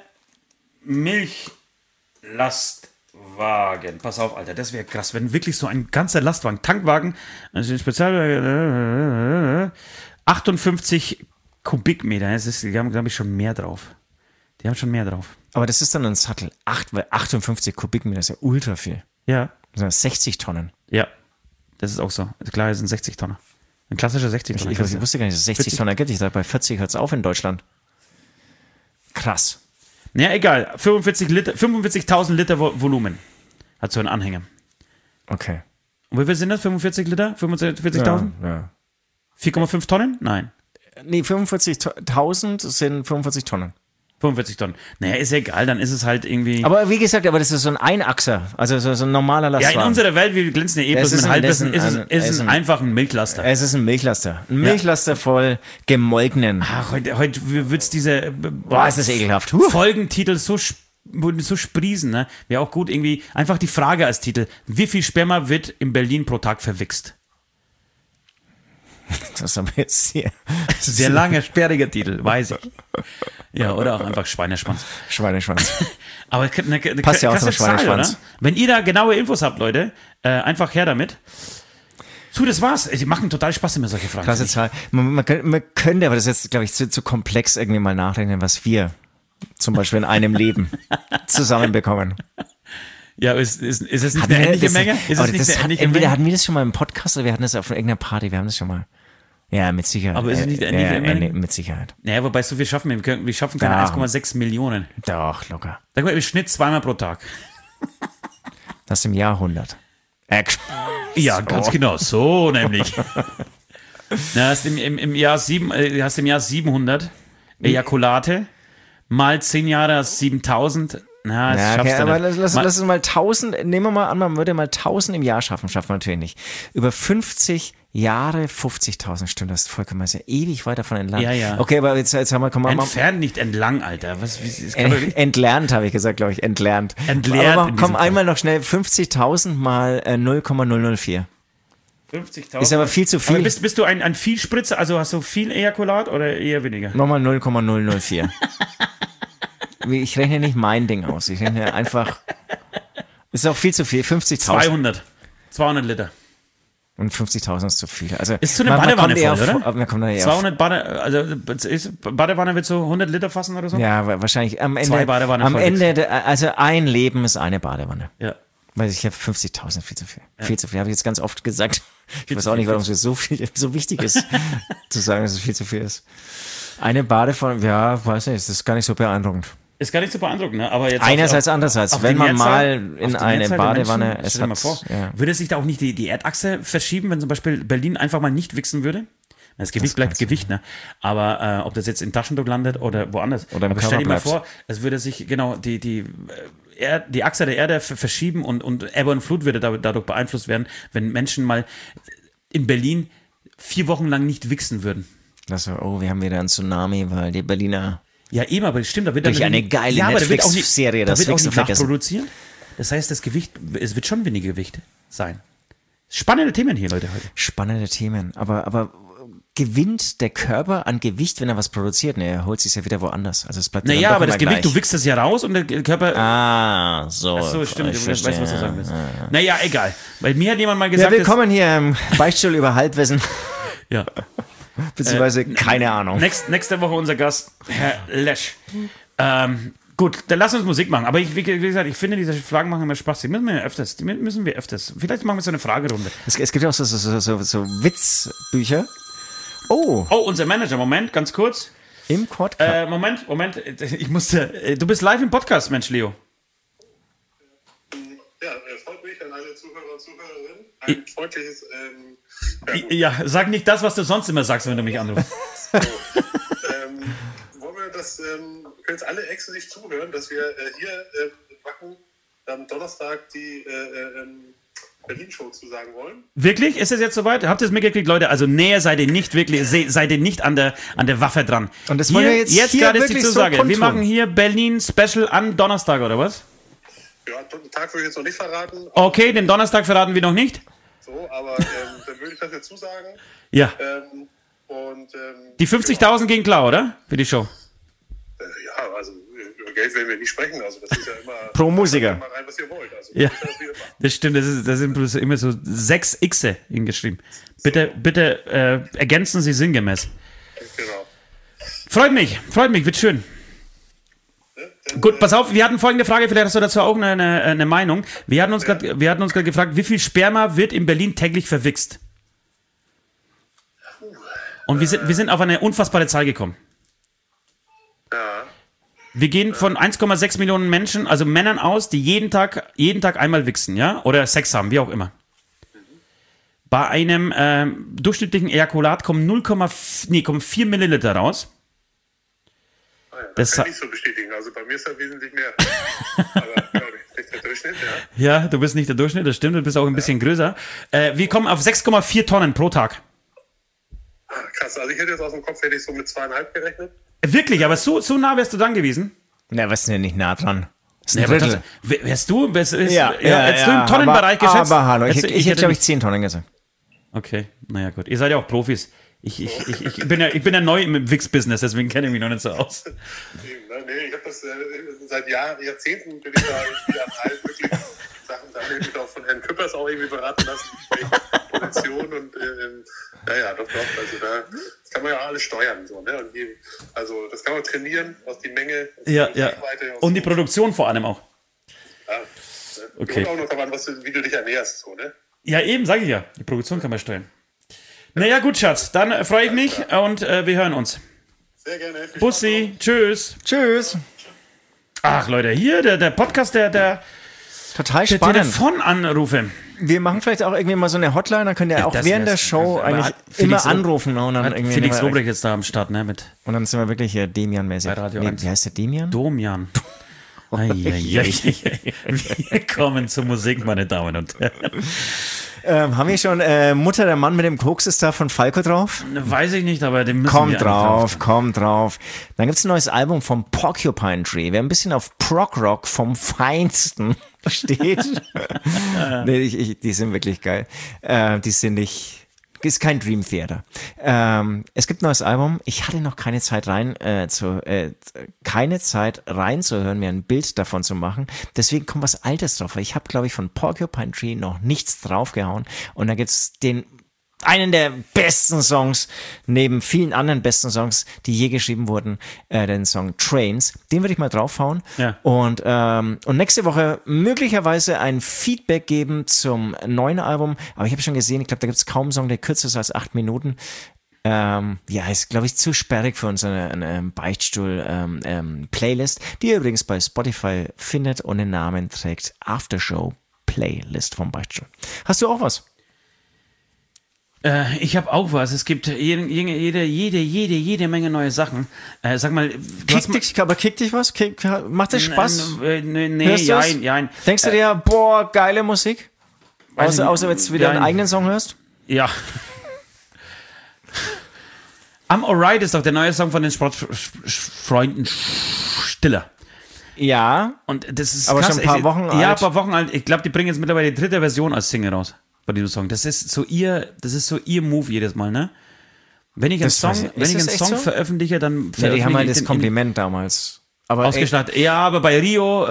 Milchlastwagen. Pass auf, Alter, das wäre krass, wenn wirklich so ein ganzer Lastwagen, Tankwagen, also Spezial 58 Kubikmeter, die haben, glaube ich, schon mehr drauf. Aber das ist dann ein Sattel. 58 Kubikmeter ist ja ultra viel. Ja. Das sind 60 Tonnen. Ja, das ist auch so. Klar, das sind 60 Tonnen. Ein klassischer 60 Tonnen. Ich wusste gar nicht, dass es 60 Tonnen gibt. Ich dachte, bei 40 hört es auf in Deutschland. Krass. Naja, egal. 45.000 Liter Volumen hat so ein Anhänger. Okay. Und wie viel sind das? 45 Liter? 45.000? Ja. 4,5 Tonnen? Nein. Nee, 45.000 sind 45 Tonnen. 45 Tonnen. Naja, ist ja egal, dann ist es halt irgendwie... Aber wie gesagt, das ist so ein Einachser, also so ein normaler Lastwagen. Ja, in unserer Welt, wir glänzen ja bloß mit Halbwissen, ist es einfach ein Milchlaster. Es ist ein Milchlaster. Ein Milchlaster voll gemolkenen. Ach, heute wird es diese Boah, ist das ekelhaft. Folgentitel so sprießen, ne? Wäre auch gut irgendwie, einfach die Frage als Titel, wie viel Sperma wird in Berlin pro Tag verwichst? Das haben wir jetzt hier. Sehr langer, sperriger Titel, weiß ich. Ja, oder auch einfach Schweineschwanz. Schweineschwanz. Aber Passt ja auch zum Schweineschwanz. Wenn ihr da genaue Infos habt, Leute, einfach her damit. So, das war's. Die machen total Spaß, immer solche Fragen. Klasse Zahl. Man könnte aber das jetzt, glaube ich, zu komplex irgendwie mal nachrechnen, was wir zum Beispiel in einem Leben zusammenbekommen. Ja, ist es nicht eine ähnliche Menge? Entweder hatten wir das schon mal im Podcast oder wir hatten das auf irgendeiner Party. Wir haben das schon mal. Ja, mit Sicherheit. Aber ist es nicht ähnliche Menge? Mit Sicherheit. Naja, wobei so viel schaffen wir. Wir schaffen keine 1,6 Millionen. Doch, locker. Sag mal, im Schnitt 2-mal pro Tag. Das im Jahr 100. Ja, ganz genau. So nämlich. Na, hast im Jahr 700 Ejakulate. Mal 10 Jahre hast 7000. Na, das schaffst du aber nicht. lass uns mal 1000, nehmen wir mal an, man würde mal 1000 im Jahr schaffen. Schafft man natürlich nicht. Über 50 Jahre 50.000, stimmt, das ist vollkommen, ist ja ewig weit davon entlang. Ja. Okay, aber jetzt haben wir, Entfernt, nicht entlang, Alter. Entlernt, habe ich gesagt, glaube ich, entlernt. Aber komm einmal noch schnell, 50.000 mal 0,004. 50.000. Ist aber viel zu viel. Aber bist du ein Vielspritzer, also hast du viel Ejakulat oder eher weniger? Nochmal 0,004. Ich rechne nicht mein Ding aus. Ich rechne einfach. Ist auch viel zu viel. 50.000. 200 Liter. Und 50.000 ist zu viel. Also ist zu einer Badewanne voll, oder? Man kommt da 200 Badewanne wird so 100 Liter fassen oder so? Ja, wahrscheinlich. Am Ende, 2 Badewannen am Ende, also ein Leben ist eine Badewanne. Ja. Weil ich habe 50.000, viel zu viel. Ja. Viel zu viel, habe ich jetzt ganz oft gesagt. Ich weiß auch nicht, warum es so wichtig ist, zu sagen, dass es viel zu viel ist. Eine Badewanne, ja, weiß nicht, das ist gar nicht so beeindruckend. Ist gar nicht so beeindruckend, ne? Aber jetzt einerseits, andererseits. Wenn man mal in eine Badewanne Menschen, stell dir mal vor, würde sich da auch nicht die Erdachse verschieben, wenn zum Beispiel Berlin einfach mal nicht wichsen würde? Das Gewicht bleibt Gewicht, ne? Aber ob das jetzt in Taschentuch landet oder woanders. Oder im aber Körper stell dir mal bleibt. vor, es würde sich genau die Achse der Erde verschieben und Ebbe und Flut würde dadurch beeinflusst werden, wenn Menschen mal in Berlin 4 Wochen lang nicht wichsen würden. Also, wir haben wieder einen Tsunami, weil die Berliner ja, eben, aber stimmt, da wird durch eine geile Netflix-Serie das Wichsen vergessen. Produzieren. Das heißt, das Gewicht, es wird schon weniger Gewicht sein. Spannende Themen hier, Leute, heute. Spannende Themen, aber gewinnt der Körper an Gewicht, wenn er was produziert? Ne, er holt sich ja wieder woanders. Also es bleibt naja, aber das Gewicht, du wickst das ja raus und der Körper... so. Ach so, stimmt, du weißt, was du sagen willst. Ja. Naja, egal. Weil mir hat jemand mal gesagt... Ja, willkommen hier im Beichtstuhl über Halbwissen. Ja. Beziehungsweise keine Ahnung. Nächste Woche unser Gast, Herr Lesch. Gut, dann lass uns Musik machen. Aber wie gesagt, ich finde, diese Fragen machen immer Spaß. Die müssen wir öfters. Vielleicht machen wir so eine Fragerunde. Es gibt ja auch so Witzbücher. Oh, unser Manager. Moment, ganz kurz. Im Podcast. Moment. Ich musste. Du bist live im Podcast, Mensch, Leo. Ja, freut mich an alle Zuhörer und Zuhörerinnen. Ein freundliches. Ja, sag nicht das, was du sonst immer sagst, wenn du mich anrufst. Wollen wir das, können jetzt alle exklusiv zuhören, dass wir hier machen am Donnerstag die Berlin-Show zu sagen wollen? Wirklich? Ist es jetzt soweit? Habt ihr es mitgekriegt, Leute? Also näher seid ihr nicht wirklich, seid ihr nicht an der Waffe dran. Und das wollen wir jetzt gerade ist die wirklich Zusage. so Wir machen hier Berlin-Special am Donnerstag, oder was? Ja, den Tag würde ich jetzt noch nicht verraten. Okay, den Donnerstag verraten wir noch nicht. So, aber dann würde ich das jetzt zusagen. Ja. Die 50.000 gehen klar, oder? Für die Show. Ja, also über Geld werden wir nicht sprechen. Also das ist ja immer... Pro Musiker. Mal rein, was ihr wollt. Also, Ja, das stimmt. Das sind bloß immer so 6 Xe hingeschrieben. Bitte ergänzen Sie sinngemäß. Genau. Freut mich, wird schön. Gut, pass auf, wir hatten folgende Frage, vielleicht hast du dazu auch eine Meinung. Wir hatten uns gerade gefragt, wie viel Sperma wird in Berlin täglich verwichst? Und wir sind auf eine unfassbare Zahl gekommen. Ja. Wir gehen von 1,6 Millionen Menschen, also Männern aus, die jeden Tag einmal wichsen, ja? Oder Sex haben, wie auch immer. Bei einem durchschnittlichen Ejakulat kommen 4 Milliliter raus. Ah ja, Das das kann ich nicht so bestätigen. Also bei mir ist das wesentlich mehr. Aber ja, nicht der Durchschnitt, ja. Ja, du bist nicht der Durchschnitt, das stimmt, du bist auch ein bisschen größer. Wir kommen auf 6,4 Tonnen pro Tag. Ah, krass, also ich hätte jetzt aus dem Kopf, hätte ich so mit 2,5 gerechnet. Wirklich, aber so nah wärst du dann gewesen? Na, was ist denn nicht nah dran? Das ist Ja, ein aber Drittel. wärst du hättest du Ja, im Tonnenbereich geschätzt? Aber hallo, ich Hättest du- hätte, glaube ich, nicht- 10 Tonnen gesagt. Okay, naja gut. Ihr seid ja auch Profis. Ich bin ja neu im Wix-Business, deswegen kenne ich mich noch nicht so aus. Nee, ich habe das seit Jahrzehnten bin ich da irgendwie an allen möglichen Sachen, da habe ich mich auch von Herrn Küppers auch irgendwie beraten lassen, welche Position und doch, also das kann man ja alles steuern, so, ne? Und also das kann man trainieren, aus die Menge, aus die Reichweite, aus Und die Produktion vor allem auch. Ja, Okay. Und auch noch daran, wie du dich ernährst, so, ne? Ja, eben, sage ich ja. Die Produktion kann man steuern. Naja, gut, Schatz. Dann freue ich mich und wir hören uns. Sehr gerne. Viel Bussi, tschüss. Tschüss. Ach, Leute, hier der Podcast der Total spannend. Telefonanrufe. Wir machen vielleicht auch irgendwie mal so eine Hotline, dann könnt ihr auch das während der wär's. Show Aber eigentlich hat Felix immer Rob- anrufen. Und dann, Hat irgendwie Felix nehmen wir- Lobrecht jetzt da am Start, ne? Mit und dann sind wir wirklich hier Demian-mäßig. Bei Radio Nee, 1. wie heißt der Demian? Domian. Wir kommen zur Musik, meine Damen und Herren. Haben wir schon Mutter, der Mann mit dem Koks ist da von Falco drauf? Weiß ich nicht, aber den müssen Komm wir drauf, komm drauf. Dann gibt's ein neues Album vom Porcupine Tree. Wer ein bisschen auf Prog-Rock vom Feinsten steht. Nee, die sind wirklich geil. Die sind nicht... Ist kein Dream Theater. Es gibt ein neues Album. Ich hatte noch keine Zeit reinzuhören, mir ein Bild davon zu machen. Deswegen kommt was Altes drauf. Ich habe, glaube ich, von Porcupine Tree noch nichts draufgehauen. Und da gibt's einen der besten Songs, neben vielen anderen besten Songs, die je geschrieben wurden, den Song Trains. Den würde ich mal draufhauen. Ja. Und nächste Woche möglicherweise ein Feedback geben zum neuen Album. Aber ich habe schon gesehen, ich glaube, da gibt es kaum einen Song, der kürzer ist als 8 Minuten. Ist, glaube ich, zu sperrig für unsere Beichtstuhl-Playlist, die ihr übrigens bei Spotify findet und den Namen trägt Aftershow Playlist vom Beichtstuhl. Hast du auch was? Ich habe auch was. Es gibt jede Menge neue Sachen. Sag mal, Kickt dich was? Macht das Spaß? Nee, Hörst du's? jein. Denkst du dir, boah, geile Musik? Außer wenn du wieder einen eigenen Song hörst? Ja. I'm Alright ist doch der neue Song von den Sportfreunden Stiller. Ja. Und das ist Aber krass. schon ein paar Wochen alt. Ja, ein paar Wochen alt. Ich glaube, die bringen jetzt mittlerweile die 3. Version als Single raus bei diesem Song. Das ist so ihr Move jedes Mal, ne? Wenn ich einen Song veröffentliche, dann Ja, die haben halt ich das den Kompliment damals. Aber ausgestattet. Ja, aber bei Rio,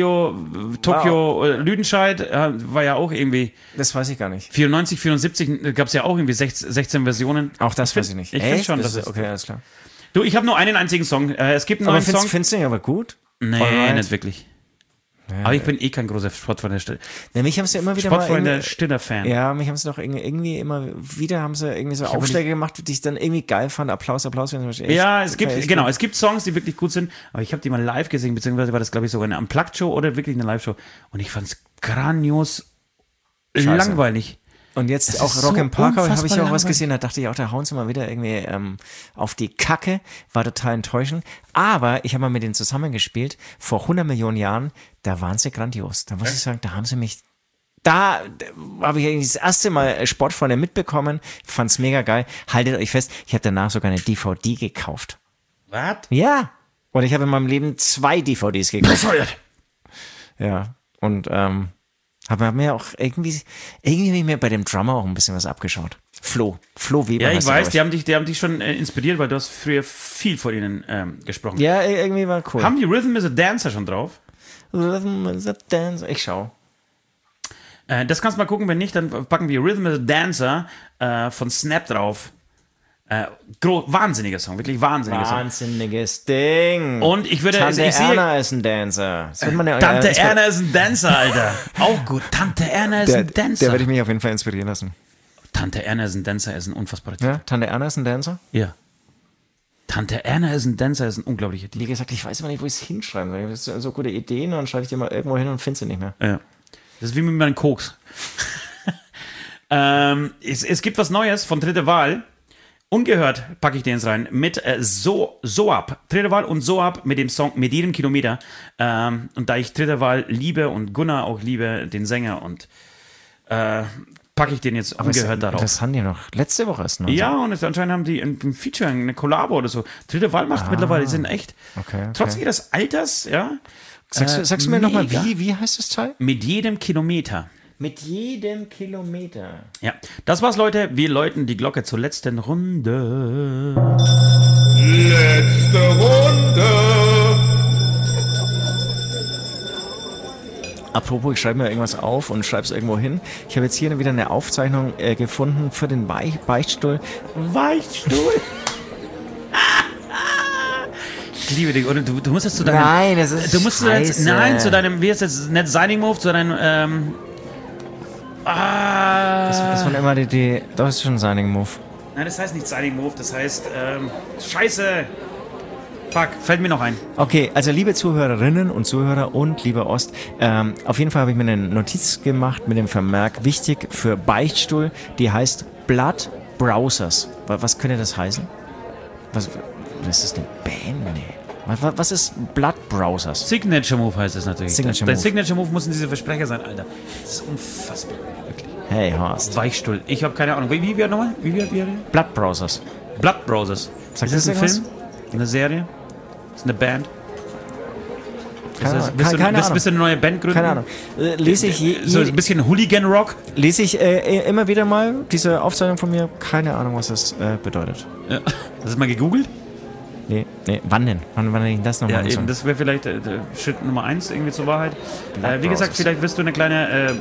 Tokio, Lüdenscheid war ja auch irgendwie das weiß ich gar nicht. 94, 74 gab es ja auch irgendwie 16 Versionen. Auch das weiß ich nicht. Ich finde schon, dass es... okay, alles klar. Du, ich habe nur einen einzigen Song. Es gibt einen Aber neuen Song. findest du ihn aber gut? Nee, Alright. nicht wirklich. Ja. Aber ich bin kein großer Sportfreunde Ja, mich haben sie immer wieder mal Sportfreunde Stiller-Fan. Ja, mich haben sie doch irgendwie immer wieder haben sie irgendwie so Aufschläge gemacht, die ich dann irgendwie geil fand. Applaus. Ja, es gibt Songs, die wirklich gut sind, aber ich habe die mal live gesehen, beziehungsweise war das, glaube ich, sogar eine Unplugged-Show oder wirklich eine Live-Show. Und ich fand es grandios langweilig. Und jetzt Das auch ist Rock so im Park habe ich auch unfassbar was gesehen, da dachte ich auch, da hauen sie mal wieder irgendwie auf die Kacke, war total enttäuschend. Aber ich habe mal mit denen zusammengespielt, vor 100 Millionen Jahren, da waren sie grandios. Da muss ich sagen, da haben sie mich, da habe ich eigentlich das erste Mal Sportfreunde mitbekommen, fand's mega geil. Haltet euch fest, ich habe danach sogar eine DVD gekauft. Was? Ja. Und ich habe in meinem Leben 2 DVDs gekauft. Befeuert. Ja. Und habe mir auch irgendwie habe ich mir bei dem Drummer auch ein bisschen was abgeschaut. Flo Weber. Ja, ich heißt er, weiß, glaub die haben dich schon inspiriert, weil du hast früher viel von ihnen gesprochen. Ja, irgendwie war cool. Haben die Rhythm is a Dancer schon drauf? Rhythm is a Dance. Ich schau. Das kannst du mal gucken, wenn nicht, dann packen wir Rhythm is a Dancer von Snap drauf. Wahnsinniger Song, wirklich wahnsinniger Song. Wahnsinniges Ding. Und ich würde, Tante ich sehe, Erna ist ein Dancer. Das wird man ja, Tante Erna ist ein Dancer, Alter. Auch gut. Tante Erna ist ein Dancer. Der werde ich mich auf jeden Fall inspirieren lassen. Tante Erna ist ein Dancer, ist ein unfassbarer Titel. Ja, Tante Erna ist ein Dancer? Ja. Tante Erna ist ein Dancer, ist ein unglaublicher Titel. Wie gesagt, ich weiß immer nicht, wo ich es hinschreiben soll. Ich habe so gute Ideen und dann schreibe ich die mal irgendwo hin und finde sie nicht mehr. Ja. Das ist wie mit meinen Koks. Es gibt was Neues von Dritte Wahl. Ungehört packe ich den jetzt rein mit Soap. Dritte Wahl und Soap mit dem Song Mit jedem Kilometer. Und da ich Dritte Wahl liebe und Gunnar auch liebe, den Sänger, und packe ich den jetzt ungehört darauf. Das haben die noch letzte Woche erst noch. Ja, und anscheinend haben die ein Feature, eine Kollabo oder so. Dritte Wahl macht mittlerweile, die sind echt, trotz ihres Alters, ja. Sagst du mir nochmal, wie heißt das Teil? Mit jedem Kilometer. Mit jedem Kilometer. Ja, das war's, Leute. Wir läuten die Glocke zur letzten Runde. Letzte Runde. Apropos, ich schreibe mir irgendwas auf und schreibe es irgendwo hin. Ich habe jetzt hier wieder eine Aufzeichnung gefunden für den Beichtstuhl. Beichtstuhl? Ich liebe dich. Oder du musst jetzt zu deinem... Nein, das ist du musst scheiße. zu deinem, wie heißt das, nicht Signing Move, zu deinem, Das war immer das ist schon ein Signing Move. Nein, das heißt nicht Signing Move, das heißt, Scheiße. Fuck, fällt mir noch ein. Okay, also liebe Zuhörerinnen und Zuhörer und lieber Ost, auf jeden Fall habe ich mir eine Notiz gemacht mit dem Vermerk, wichtig für Beichtstuhl, die heißt Blood Browsers. Was könnte das heißen? Was ist eine Band? Nee. Was ist Blood Browsers? Signature Move heißt das natürlich. Signature Dein Move. Signature Move müssen diese Versprecher sein, Alter. Das ist unfassbar. Wirklich. Hey, Horst. Weichstuhl. Ich habe keine Ahnung. Wie nochmal? Wie? Blood Browsers. Blood Browsers. Sagt Ist das das ein irgendwas? Film? Eine Serie? Ist eine Band? Keine Ahnung. Bist du eine neue Band gründen? Keine Ahnung. Lese ich So ein bisschen Hooligan-Rock? lese ich immer wieder mal diese Aufzeichnung von mir. Keine Ahnung, was das bedeutet. Ja. Hast du mal gegoogelt? Nee. Wann denn? Wann ich das nochmal Ja, eben, das wäre vielleicht Schritt Nummer 1 irgendwie zur Wahrheit. Wie gesagt, vielleicht wirst du eine kleine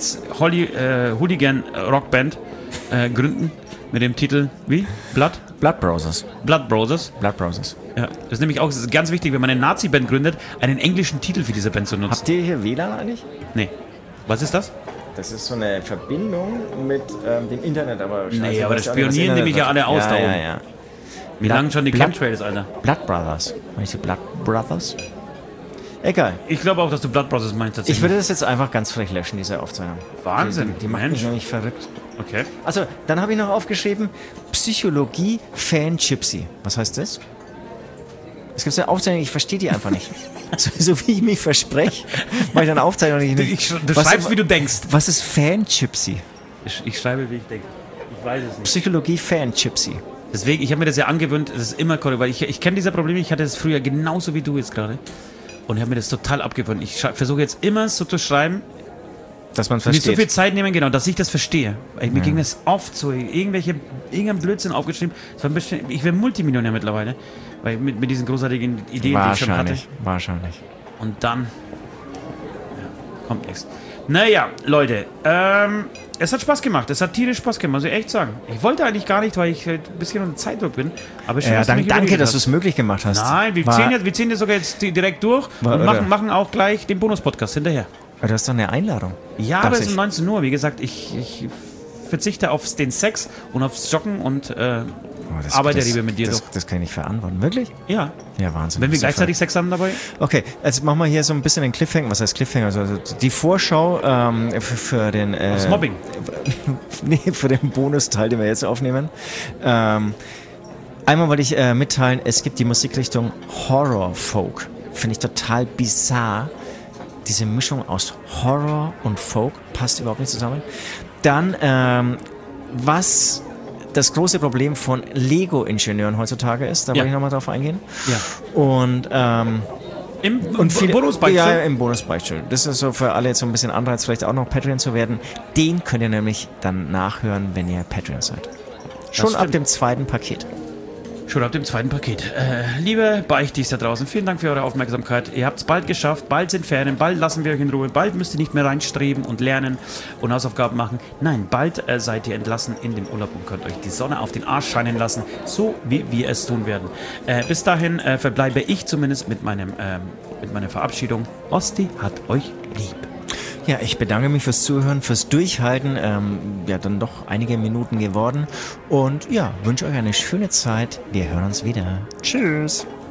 Rechts-Hooligan-Rockband gründen mit dem Titel, wie? Blood Browsers. Blood Brothers. Blood Browsers. Ja, das ist nämlich auch ganz wichtig, wenn man eine Nazi-Band gründet, einen englischen Titel für diese Band zu nutzen. Habt ihr hier WLAN eigentlich? Nee. Was ist das? Das ist so eine Verbindung mit dem Internet, aber scheiße. Nee, aber das weiß ich auch nicht, spionieren die mich ja alle aus da oben. Ja. Wie lange schon die Chemtrails, Alter? Blood Brothers. Meinst du Blood Brothers? Egal. Ich glaube auch, dass du Blood Brothers meinst tatsächlich. Ich würde das jetzt einfach ganz frech löschen, diese Aufzeichnung. Wahnsinn, Die macht mich Mensch. nämlich verrückt. Okay. Also, dann habe ich noch aufgeschrieben, Psychologie Fan Gypsy. Was heißt das? Es gibt eine Aufzeichnung, ich verstehe die einfach nicht. so wie ich mich verspreche, mache ich dann Aufzeichnung nicht. Du schreibst, wie du denkst. Was ist Fan Gypsy? Ich schreibe, wie ich denke. Ich weiß es nicht. Psychologie Fan Gypsy. Deswegen, ich habe mir das ja angewöhnt, das ist immer korrekt, weil ich kenne diese Probleme, ich hatte das früher genauso wie du jetzt gerade. Und ich habe mir das total abgewöhnt. Ich versuche jetzt immer so zu schreiben, Dass man nicht versteht. so viel Zeit nehmen, genau, dass ich das verstehe. Weil mir ging das oft so, irgendein Blödsinn aufgeschrieben. Das war ein bisschen, ich wäre Multimillionär mittlerweile, weil mit diesen großartigen Ideen, die ich schon hatte. Wahrscheinlich. Und dann kommt nichts. Naja, Leute, es hat Spaß gemacht. Es hat tierisch Spaß gemacht, muss ich echt sagen. Ich wollte eigentlich gar nicht, weil ich halt ein bisschen unter Zeitdruck bin. Aber schön, Ja, dass du mich danke, überredet dass du hast. es möglich gemacht hast. Nein, wir ziehen jetzt sogar jetzt direkt durch War, und oder? machen auch gleich den Bonus-Podcast hinterher. Aber du hast doch eine Einladung. Ja, aber Dachte es ist um 19 Uhr. Wie gesagt, ich verzichte auf den Sex und aufs Joggen und arbeite lieber mit dir durch. Das kann ich nicht verantworten. Wirklich? Ja. Ja, Wahnsinn. Wenn wir Das ist ja gleichzeitig Sex haben dabei? Okay, jetzt machen wir hier so ein bisschen den Cliffhanger. Was heißt Cliffhanger? Also die Vorschau für den... Das Mobbing. Nee, für den Bonusteil, den wir jetzt aufnehmen. Einmal wollte ich mitteilen, es gibt die Musikrichtung Horror-Folk. Finde ich total bizarr. Diese Mischung aus Horror und Folk passt überhaupt nicht zusammen. Dann, was das große Problem von Lego-Ingenieuren heutzutage ist, da wollte ich nochmal drauf eingehen. Ja. Und Im viele, Bonusbeichtstuhl? Ja, im Bonusbeichtstuhl. Das ist so für alle jetzt so ein bisschen Anreiz, vielleicht auch noch Patreon zu werden. Den könnt ihr nämlich dann nachhören, wenn ihr Patreon seid. Schon ab stimmt. dem zweiten Paket. Schon ab dem zweiten Paket. Liebe Beichtis da draußen, vielen Dank für eure Aufmerksamkeit. Ihr habt es bald geschafft, bald sind Ferien, bald lassen wir euch in Ruhe, bald müsst ihr nicht mehr reinstreben und lernen und Hausaufgaben machen. Nein, bald seid ihr entlassen in den Urlaub und könnt euch die Sonne auf den Arsch scheinen lassen, so wie wir es tun werden. Bis dahin verbleibe ich zumindest mit meiner Verabschiedung. Osti hat euch lieb. Ja, ich bedanke mich fürs Zuhören, fürs Durchhalten. Ja, dann doch einige Minuten geworden. Und ja, wünsche euch eine schöne Zeit. Wir hören uns wieder. Tschüss.